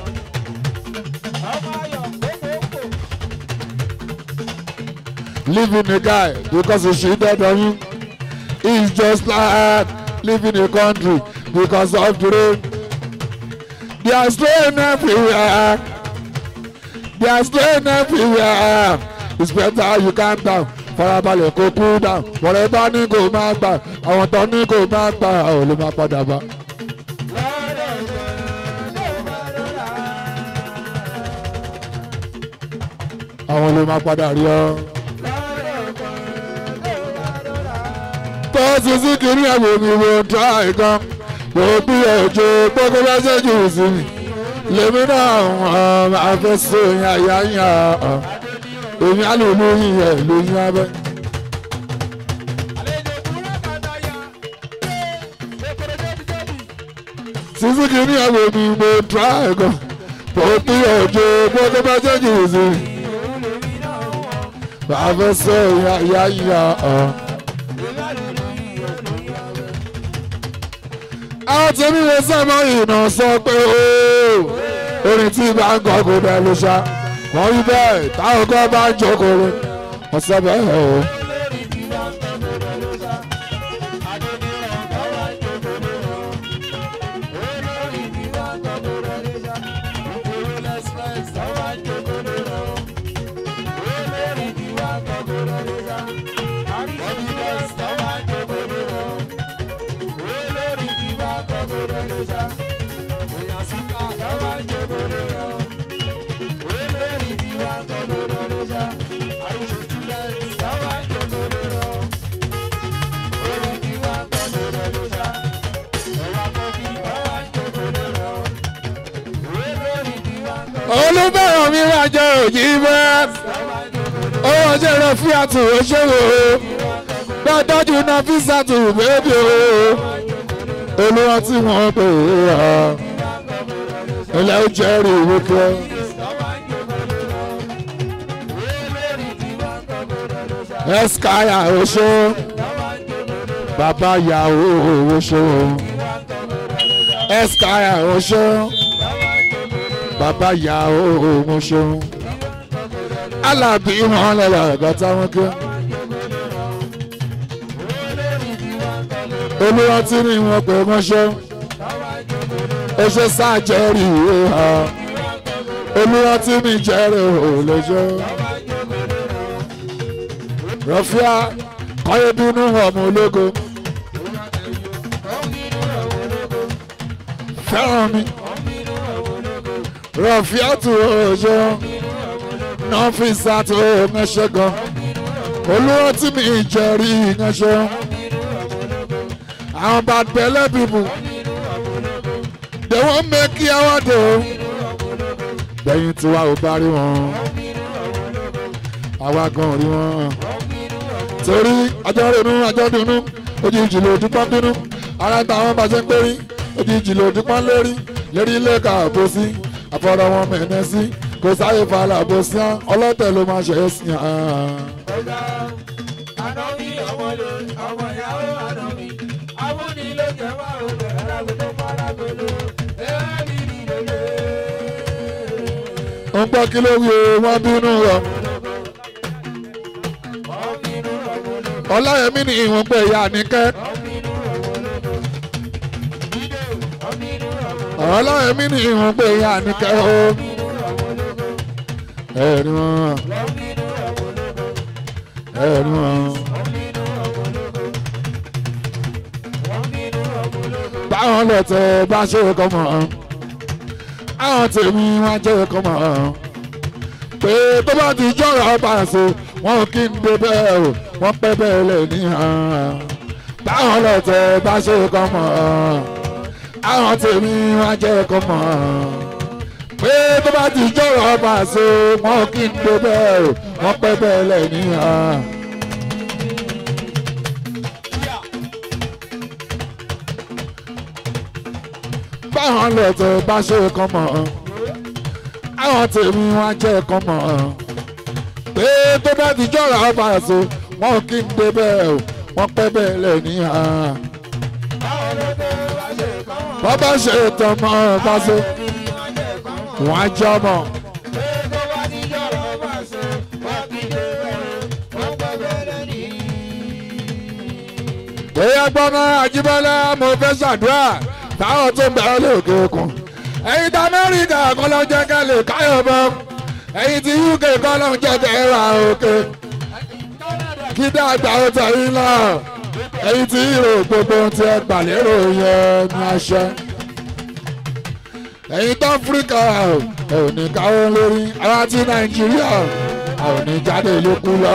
Living a guy because he cheated on you. It's just like living a country because of the rain. There's rain everywhere. There's rain everywhere. It's better you calm down. Farabalẹ̀ kó cool down. Wọ̀rẹ́ bá ní kò máa gbà. Àwọn tó ní kò máa gbà. Àwọn ló máa padà bá. Àwọn ló máa padà rí ọ. Tọ́sí sí kiri ẹ̀wò mi wo try gan. Mo bí ẹ̀jọ̀ gbogbo mẹ́sẹ̀jì sí mi. Lèmi náà máa fẹ́ sóyún àyáyá. Èmi á lè lóyún ẹ̀ lóyún abẹ́. Sísí kiri ẹ̀wò mi wo try gan. Mo bí ẹ̀jọ̀ gbogbo mẹ́sẹ̀jì sí mi. Máa fẹ́ sóyún àyáyá. Àwọn tèmi lè sẹ́mọ́ ìnà sọ pé orin tí bá ń kọ́ kò dẹ̀ ló ṣá. Wọ́n rí bẹ́ẹ̀ táwọn kan bá ń jókòó wọ́n sọ bẹ́ẹ̀ o. Olúbẹ̀rọ̀ mi wá jẹ́ òjì bẹ́ẹ̀. Owó ọjọ́ rẹ̀ fi àtúwò ṣòwò. Bá tọ́jú náà fi ṣàtúwò bébí o. Olúwa tí wọ́n pè é ha. Ilé ó jẹ́rìí ìwé kẹ́. Ẹ́skáyà oṣó. Bàbá ìyàwó oṣó. Ẹ́skáyà oṣó. Bàbá ìyàwó oṣó. Alábí wọn lọ́la ẹ̀gọ́ta wọn kí. Olúwa tí ní wọn pè wọ́n ṣó. Ó ṣe sáàjẹ́rì ìwé ha. Olúwa tí mi jẹ́rìí òòlẹ́jọ́. Rọ́fíà kọ́yé bínú ọmọ ológo. Fẹ́ràn mi. Rọ́fíà tó ọjọ́. Nọ́fíìsà tó ẹ̀ṣẹ̀ gan. Olúwa tí mi jẹ́rìí ẹ̀ṣẹ̀. Àwọn bad belle people. They won't make you out of. Lẹ́yìn tí wàá ò bá rí wọn. Àwa gan rí wọn. Torí àjọ ronú àjọ dùnú. Òjijì ló dúpọ́n bínú. Ara táwọn bá ṣe ń pérí. Òjijì ló dúpọ́n lérí. Lérí ilé ká àbò sí. Àfọ̀rọ̀ wọn mẹ̀ẹ́nẹ́ sí. Kò sáyé falà àbò sí án. Ọlọ́tẹ̀ ló máa ṣe é sí án. Ọ̀gá àná mi ọmọ ìyàwó àná mi. Abúni ló jẹ́ wá òkè alágbèdó falágbèdó. Ẹ̀ẹ́dì ni lòlẹ́. Ń gbọ́ kí ló wí o, wọ́n bínú rọ̀. Ọláyẹmí ni ìwọ̀n pé ìyá Àníkẹ́. Ọláyẹmí ni ìwọ̀n pé ìyá Àníkẹ́ o. Ẹ̀rí wọn. Ẹ̀rí wọn. Báwọn lọ́tẹ̀ bá ṣe kọ́ mọ́. Àwọn tèmi wá jẹ́ kọ́ mọ́. Pé tó bá ti jọ̀rọ̀ ọba àṣẹ, wọn kì í gbé bẹ́ẹ̀ o, wọ́n pẹ́ bẹ́ẹ̀ lè ní hàn. Báwọn lọ́tẹ̀ bá ṣe kọ́ mọ́. àwọn tèmi wọn jẹ́ kọ́ mọ̀ pé tó bá ti jọ̀rọ̀ Paso wọn kì í tó bẹ́ẹ̀ o wọ́n pẹ́ bẹ́ẹ̀ lẹ́yìn hàn. báwọn lọ́tọ̀ bá ṣe kọ́ mọ̀ àwọn tèmi wọn jẹ́ kọ́ mọ̀ pé tó bá ti jọ̀rọ̀ Paso wọn kì í tó bẹ́ẹ̀ o wọ́n pẹ́ bẹ́ẹ̀ lẹ́yìn hàn. wọ́n bá ṣe tán mọ́ Paso wọ́n á jọ mọ́. bóyá gbọ́ná Ajíbọ́lá mo fẹ́ ṣàdúrà táwọn tó ń bẹ̀rẹ̀ lókè òkun. ẹ̀yin tí Amẹ́ríkà kọ́ ló ń jẹ́ ká lè káyọ̀ bọ́. ẹ̀yin tí UK kọ́ ló ń jẹ́ ká ẹ wà òkè. kí dàgbà ó tẹ̀yìn lọ. ẹ̀yin tí ìrò gbogbo ti ẹ gbà lérò yẹn ní aṣẹ. ẹ̀yin tó Áfíríkà ẹ ò ní káwọ́ lórí ara ti Nàìjíríà ẹ ò ní jáde lókù lọ.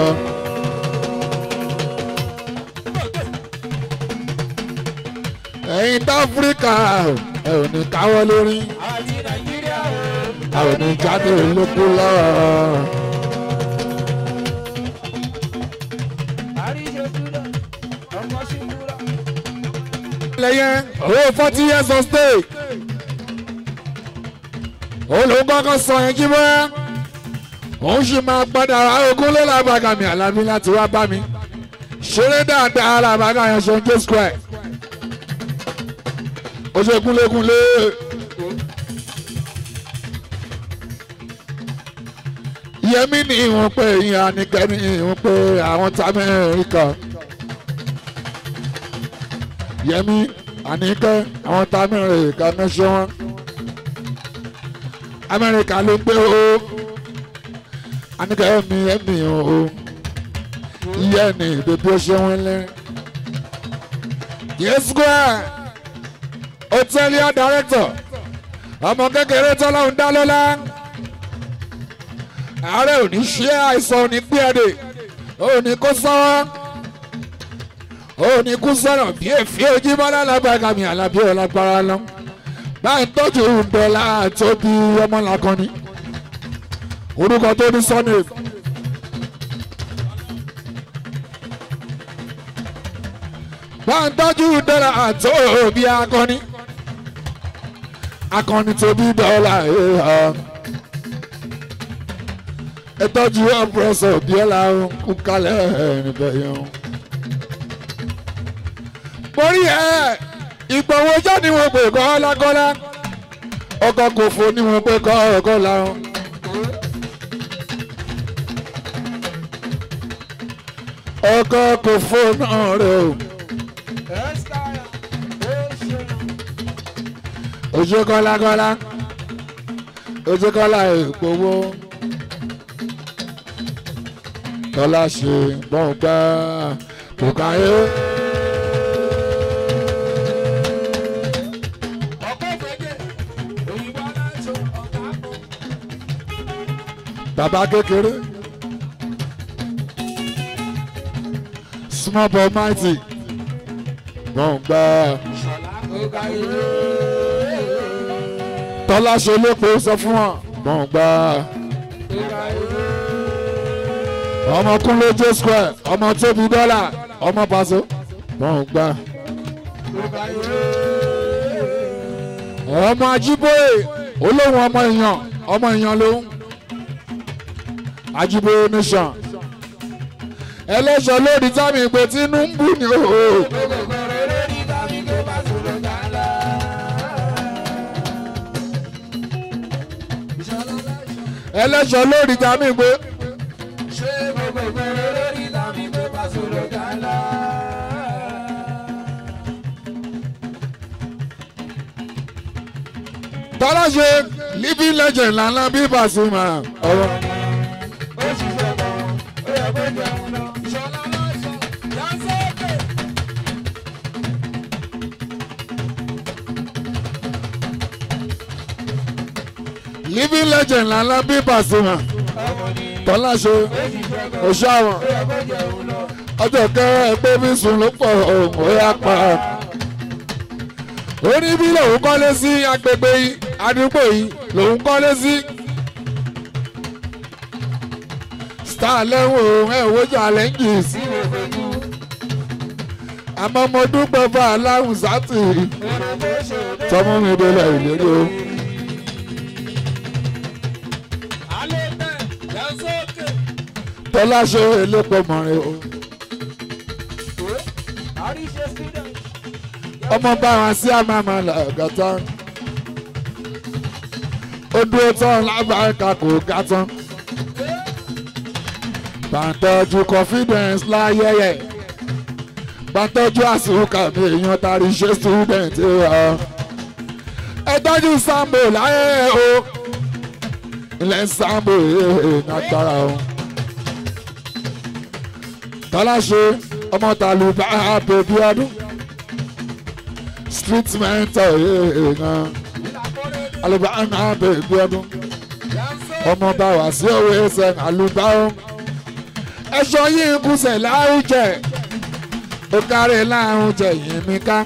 ẹ̀yin tó Áfíríkà ẹ ò ní káwọ́ lórí ẹ ò ní jáde lókù lọ. lẹ́yìn owó 40 years on stay olùkọ́kọ́ sọ yẹn jí mọ́ òun sì máa padà ra ogún ló làbàgà mi Àlàbí láti wá bá mi ṣeré dáadáa làbàgà yẹn ṣe ń ké square ó ṣe kúnlékúnlé Yẹmí ní ìwọ̀n pé ìyá nìkẹ́ ní ìwọ̀n pé àwọn tá Amẹ́ríkà Yẹmí àníkẹ́ àwọn tá Amẹ́ríkà mẹ́ṣọ́ wọn. Amẹ́ríkà ló gbé o àníkẹ́ ẹ̀mí o iye ní bèbí ó ṣe wọn lẹ́rìn. Yes square hòtẹ́ẹ̀lì director ọmọ kékeré tọ́lọ́hún dá lọ́lá ààrẹ ò ní ṣe àìsàn ò ní gbé ẹ̀dẹ̀ ò ní kó sọ́wọ́ ò ní kú sọ̀rọ̀ bí èéfì Ojúbọ́lá lágbàgà mi Àlàbí ọ̀làgbára lọ. báyìí tọ́jú Bọ́lá tó bí ọmọ làkànní orúkọ tó ní sọ́nà. báyìí tọ́jú Bọ́lá tó bí akọni akọni tó bí Bọ́lá ẹ tọ́jú ọ̀pọ̀lọpọ̀ Bíọ́lá kú kálẹ̀ níbẹ̀ yẹn. borí ẹ Ìgbòho ọjọ́ ni wọ́n pè kọ́ lágọ́lá ọkọ̀ kòfò ni wọ́n pè kọ́ ọkọ̀ làwọn. ọkọ̀ kòfò náà rẹ̀ o. ojú kọ́lákọ́lá ojú kọ́lá Ìgbòho tọ́lá ṣe gbọ́n gbá kò káyé. bàbá kékeré small but mighty gbọ̀ngbà tọ́lá ṣe lépo sọ fún wọn gbọ̀ngbà ọmọ Kúnlé J Square ọmọ Tóbi Dọ́là ọmọ Paso gbọ̀ngbà ọmọ Ajíbóyè olóhùn ọmọ èèyàn lóhùn. Ajíbóyè nation ẹlẹ́ṣọ̀ lórí tábì pé Tinubu ni o. ẹlẹ́ṣọ̀ lórí tábì pé. tọ́lá ṣe living legend lànà bí Pasuma ọ̀rọ̀. living legend lànà bí Pasuma tọ́lá ṣe oṣù àwọn ọjọ́ kẹrẹ ẹgbẹ́ mi sùn ló pọ̀ òun ó yá pa ó ní bí lòun kọ́lé sí agbègbè yìí àdúgbò yìí lòun kọ́lé sí. star lẹ́wọ̀n ẹ̀wọ́jà lẹ́yìn sí àmọ́ mo dúpẹ́ fún aláhùn sátì tọmọ mi délẹ̀ ìlérí o. tọ́lá ṣe elépo mọ̀rin o. ọmọ bá wọn sí àmàmà làgàtà ó dúró tán lábàáká kò ga tán. bàtọ́jú confidence láyẹyẹ bàtọ́jú àsùnkà mi èèyàn tari ṣe student ẹ tọ́jú sambo láyé o ilẹ̀ sambo nàgbára o. tọ́lá ṣe ọmọ tàlùbá bèbí ọdún street mentor èèyàn alùbáná bèbí ọdún ọmọ bá wà sí òwe ẹsẹ̀ àlùbáwò ẹ̀ṣọ́ yìí ń kùsẹ̀ láwùjẹ ó kárí láwùjẹ yìí mi ká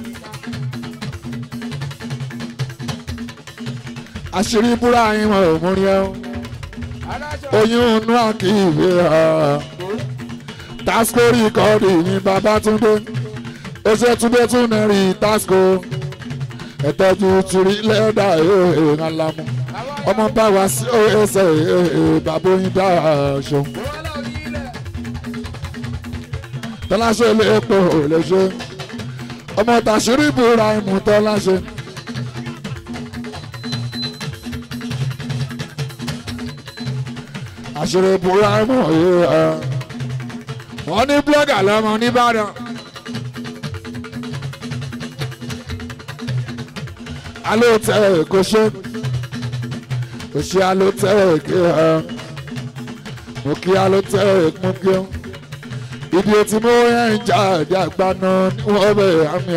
àṣírí búra yín wọn ò múrí ẹ oyún inú àkìwé tasco rìkọ́ọ̀dì ní Babátúndé oṣù túndé tún ní rí tasco ẹ̀tọ́jú tìrí lẹ́dà ìrànlámù ọmọ bá wá sí ẹsẹ̀ bàbá yín dá aṣọ. tọ́láṣẹ lè pò lè ṣe ọmọ tàṣírí búra ìmú tọ́láṣẹ. àṣírí búra ìmú wọ́n ní blọ́gà lọ́mọ nìbàdàn. alóòtẹ́ kò ṣe alóòtẹ́ kí mo kí alóòtẹ́ mú kí ó ibi tí mo yẹn ń jà àdí àgbà náà ní wọ́n bẹ̀ àmì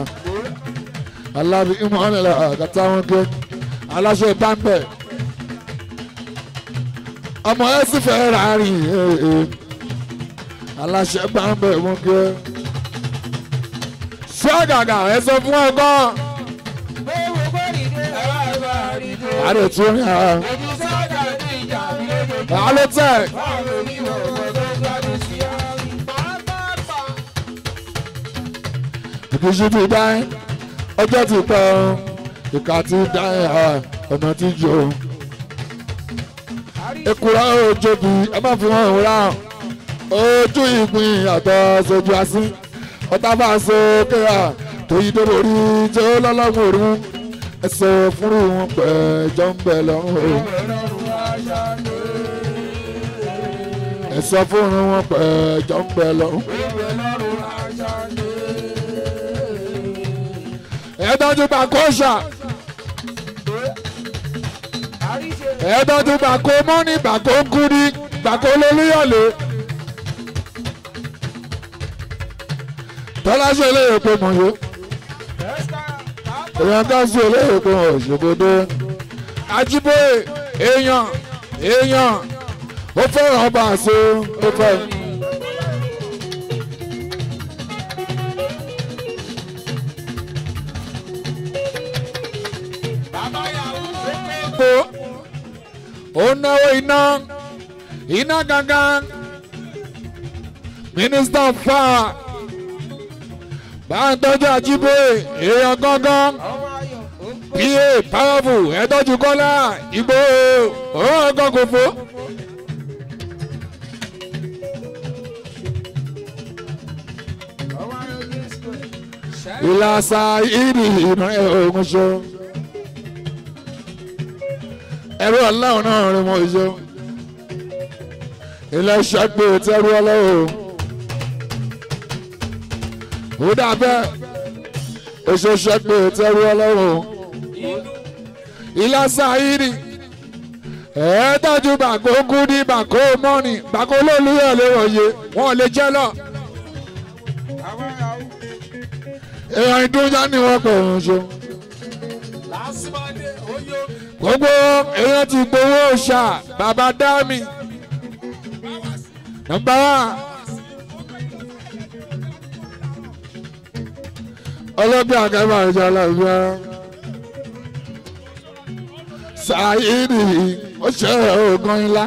alábi ìmọ̀lẹ̀ àgàtà wọn kí aláṣẹ bámbẹ̀ ọmọ ẹ sì fẹ́ rárín aláṣẹ bámbẹ̀ mú kí ṣọ́gàgà ẹ sọ fún ọgọ́. Àrẹ tí ó ní ara. Àlọ́ tẹ̀. Ìkíṣí ti dá ẹ́, ọjọ́ ti pẹ́ ọ́, ìka ti dá ẹ́, ọ̀nà ti jò. Èkùrọ̀ òjòbí ẹ má fi wọ́n rà ojú ìgbín àtọ̀ sojú asín. Ọ̀tá bá so kéwà tó yí dé lórí tó lọ́lọ́gùn òru. Ẹsẹ̀ fúnrú wọn pẹ̀ jọ ń bẹ̀ lọ́rùn o. Ẹsẹ̀ fúnrú wọn pẹ̀ jọ ń bẹ̀ lọ́rùn. Ẹ̀ẹ́dọ́jú bá kó ṣà. Ẹ̀ẹ́dọ́jú bá kó mọ́nì bá kó kúrí bá kó lólúyọ̀lé. Tọ́lá ṣe eléyìí pé mọ̀ yó. Èèyàn kan sí eléyìí pé òṣèbodè. Ajíbóyè èèyàn ó fẹ́ràn ọba àṣẹ ó fẹ́. Ó náwó iná gangan mínísítà fà bá ń tọ́jú Ajíbóyè èèyàn gangan pa powerful ẹ̀tọ́jú Kọ́lá Ìgbòho òun ọgọ́ kò fó. Ìlàsà ìrì ìnà ẹ̀hún ṣó ẹ̀rọ aláwọ̀ náà rẹ̀ mọ́ ìṣó ilẹ̀ ṣàgbé tẹ́rù ọlọ́wọ́ ó dàbẹ́ èso ṣàgbé tẹ́rù ọlọ́wọ́ Ìlàsà ìrì ẹ̀ẹ́dọ́jú bàkó kúdí bàkó mọ́nì bàkó lólúyọ̀ lérò yé wọn lè jẹ́ lọ. Èèyàn ìdúnjá ni wọ́n pè ń ṣe. Gbogbo èèyàn ti gbowó ṣá bàbá dámì. Nọ́mbà 1. ọlọ́gbẹ́ àgẹ́bà ìjà làbíà Saidi ó ṣe ògùn ńlá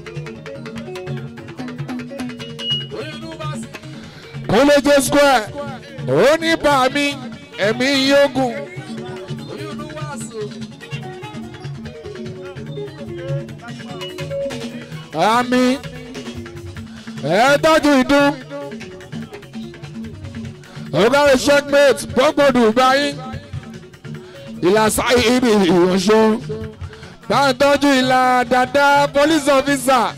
Kúnlé Square ó ní bàmí ẹ̀mí yógùn. Àmì ẹ̀ẹ́dọ́jú ìdún ọ̀gáwé checkmate gbọ́gbọ́dù báyìí ìlà Saidi ìránṣọ́ bá ń tọ́jú ìlà dada police officer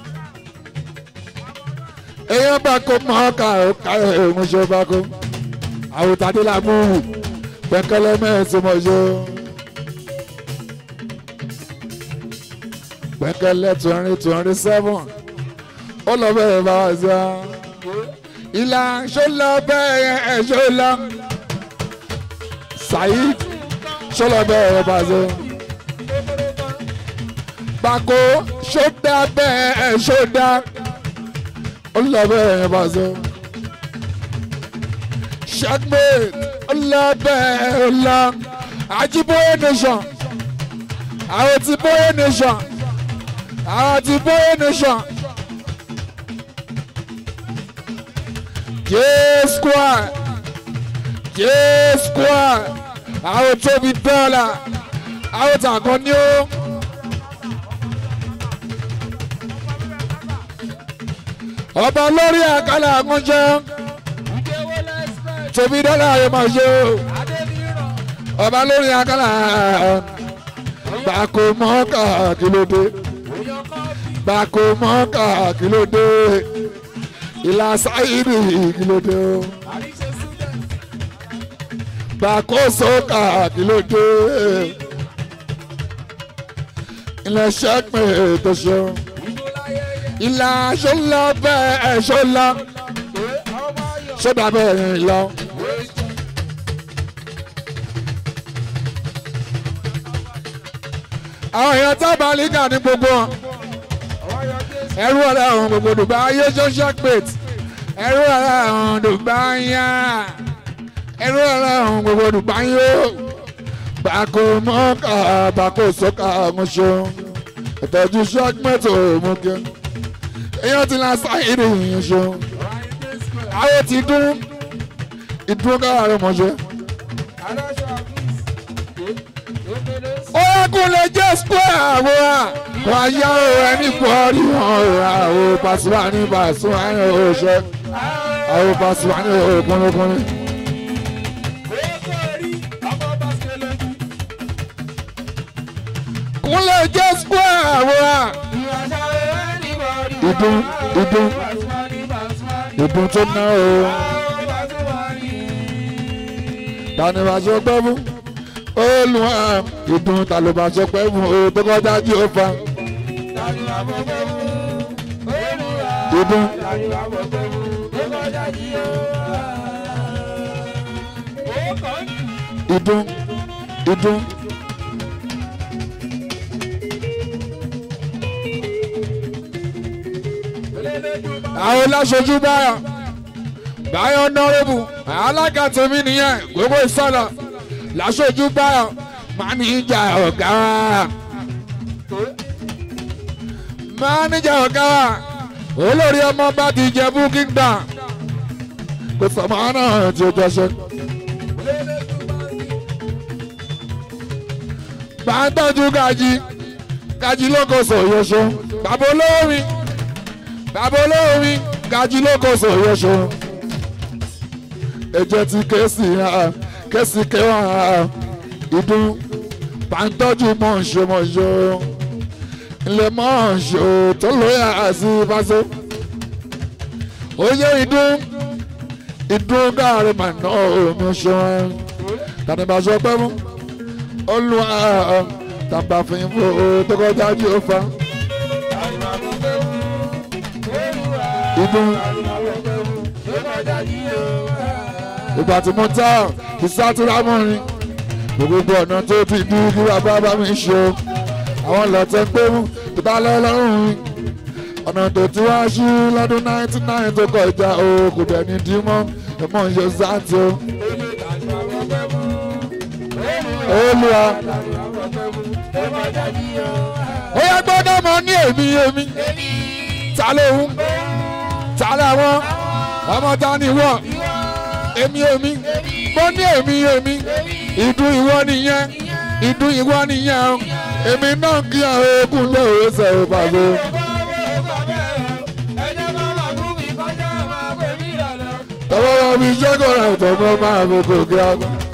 èèyàn bá kó mọ́ ọ́kà ìránṣọ́ bá kó àwòtádé làmú pẹ̀kẹ́lẹ́ mẹ́ẹ̀ẹ́sì mọ́ṣọ́ pẹ̀kẹ́lẹ́ 2027 ó lọ bẹ́ẹ̀ bá wá sí wa ìlà ṣọlọ bẹ́ẹ̀ ṣọlọ Said ṣọlọ bẹ́ẹ̀ bá ṣe Bako ṣọdá bẹ́ẹ̀ ṣọdá ó lọ bẹ́ẹ̀ bá ṣe checkmate ó lọ bẹ́ẹ̀ ó lọ Ajiboye nation àwọn ti Boye nation àwọn ti Boye nation. J-Square àwọn tóbi dọ́là àwọn tàkọ́ ní ó. Ọba lórí àkàlà àkànjẹ́ tóbi dọ́là yóò máa ṣe ó. Ọba lórí àkàlà Bako mọ́kà kìlódé Bako mọ́kà kìlódé. Ìlà Saidi kìlódé o Bako sọ́kà kìlódé ilẹ̀ checkmate tó ṣe ìlà ṣọlá bẹ́ẹ̀ ṣọlá ṣọdá bẹ́ẹ̀ lọ. àwọn èèyàn tábà lígà ní gbogbo ẹrú ọ̀rẹ́ ọ̀hún gbogbo Dubai ayé social plate ẹrú ọ̀rẹ́ ọ̀hún Dubai yá ẹrú ọ̀rẹ́ ọ̀hún gbogbo Dubai yó Bako mọ́kà Bako sọ́kà ọ̀mọ̀ṣọ́ ìtọ́jú checkmate òmùkẹ́ èèyàn ti la Saidi ìyànṣọ́ àwọn ti dún ìdúró kára rẹ̀ mọ̀ṣẹ́. ó Kúnlé Square àwọn wọ́n yá ẹni pọ̀rí àwọn Pasuma ní Pasuma ní oṣù àwọn Pasuma ní òkúnlókúnlé. Kúnlé Square àwọn ìdún tó ná o tani wàá ṣe gbọ́ fún olùwà ìdùn tàlùbàṣọ pẹ́ fún o tó kọjá jí ó fa. ìdùn ìdùn. àwọn aláṣojú báyọ̀ nọ́rẹ́bù alága tèmi nìyẹn gbogbo ìsọ̀lọ̀ láṣojú báyọ̀ máníjà ọ̀gá wa olórí ọmọ bá ti jẹ búkíńdà kò sọmọ náà tí ó jọṣẹ. bá ń tọ́jú Gaji lókòsò yọṣọ bàbá olórin Gaji lókòsò yọṣọ ẹ̀jẹ̀ ti kẹ́sì kẹwàá ìdún bá ń tọ́jú mọ̀ṣọ́ ilé mọ̀ṣọ́ tó lóyà sí Paso oyè ìdún káàrí mà ná omi ṣọ́ tani bá ṣọ pẹ́ mú olùwà tàbá fún fún tó kọjá jí ó fa ìdún ìgbà tí mo ta ìsátúrà mọ́rin gbogbo ọ̀nà tó ti bí kí bàbá bá mi ṣe àwọn lọ́tẹ̀ pé mú tó bá lọ́rùn ọ̀nà tó ti wá sí lọ́dún 99 tó kọjá o kò dẹ̀ ní dímọ́ ẹ̀mọ́ ìṣe sáàtì o Olúwa. Ó yẹ gbọ́dọ̀ mọ ní èmi. Ta lóhun? Ta làwọn? Ọmọ ta ni wọ́n? Èmi. Mo ní èmi. Ìdún ìwọ nìyẹn. Ìdún ìwọ nìyẹn o. Èmi náà kí àwọn ogun lóore sọ̀rọ̀ pàṣẹ. Tọ́wọ́ wọn fi ṣẹ́gun rẹ̀ tọ́mọ́ máa fi kò kí á.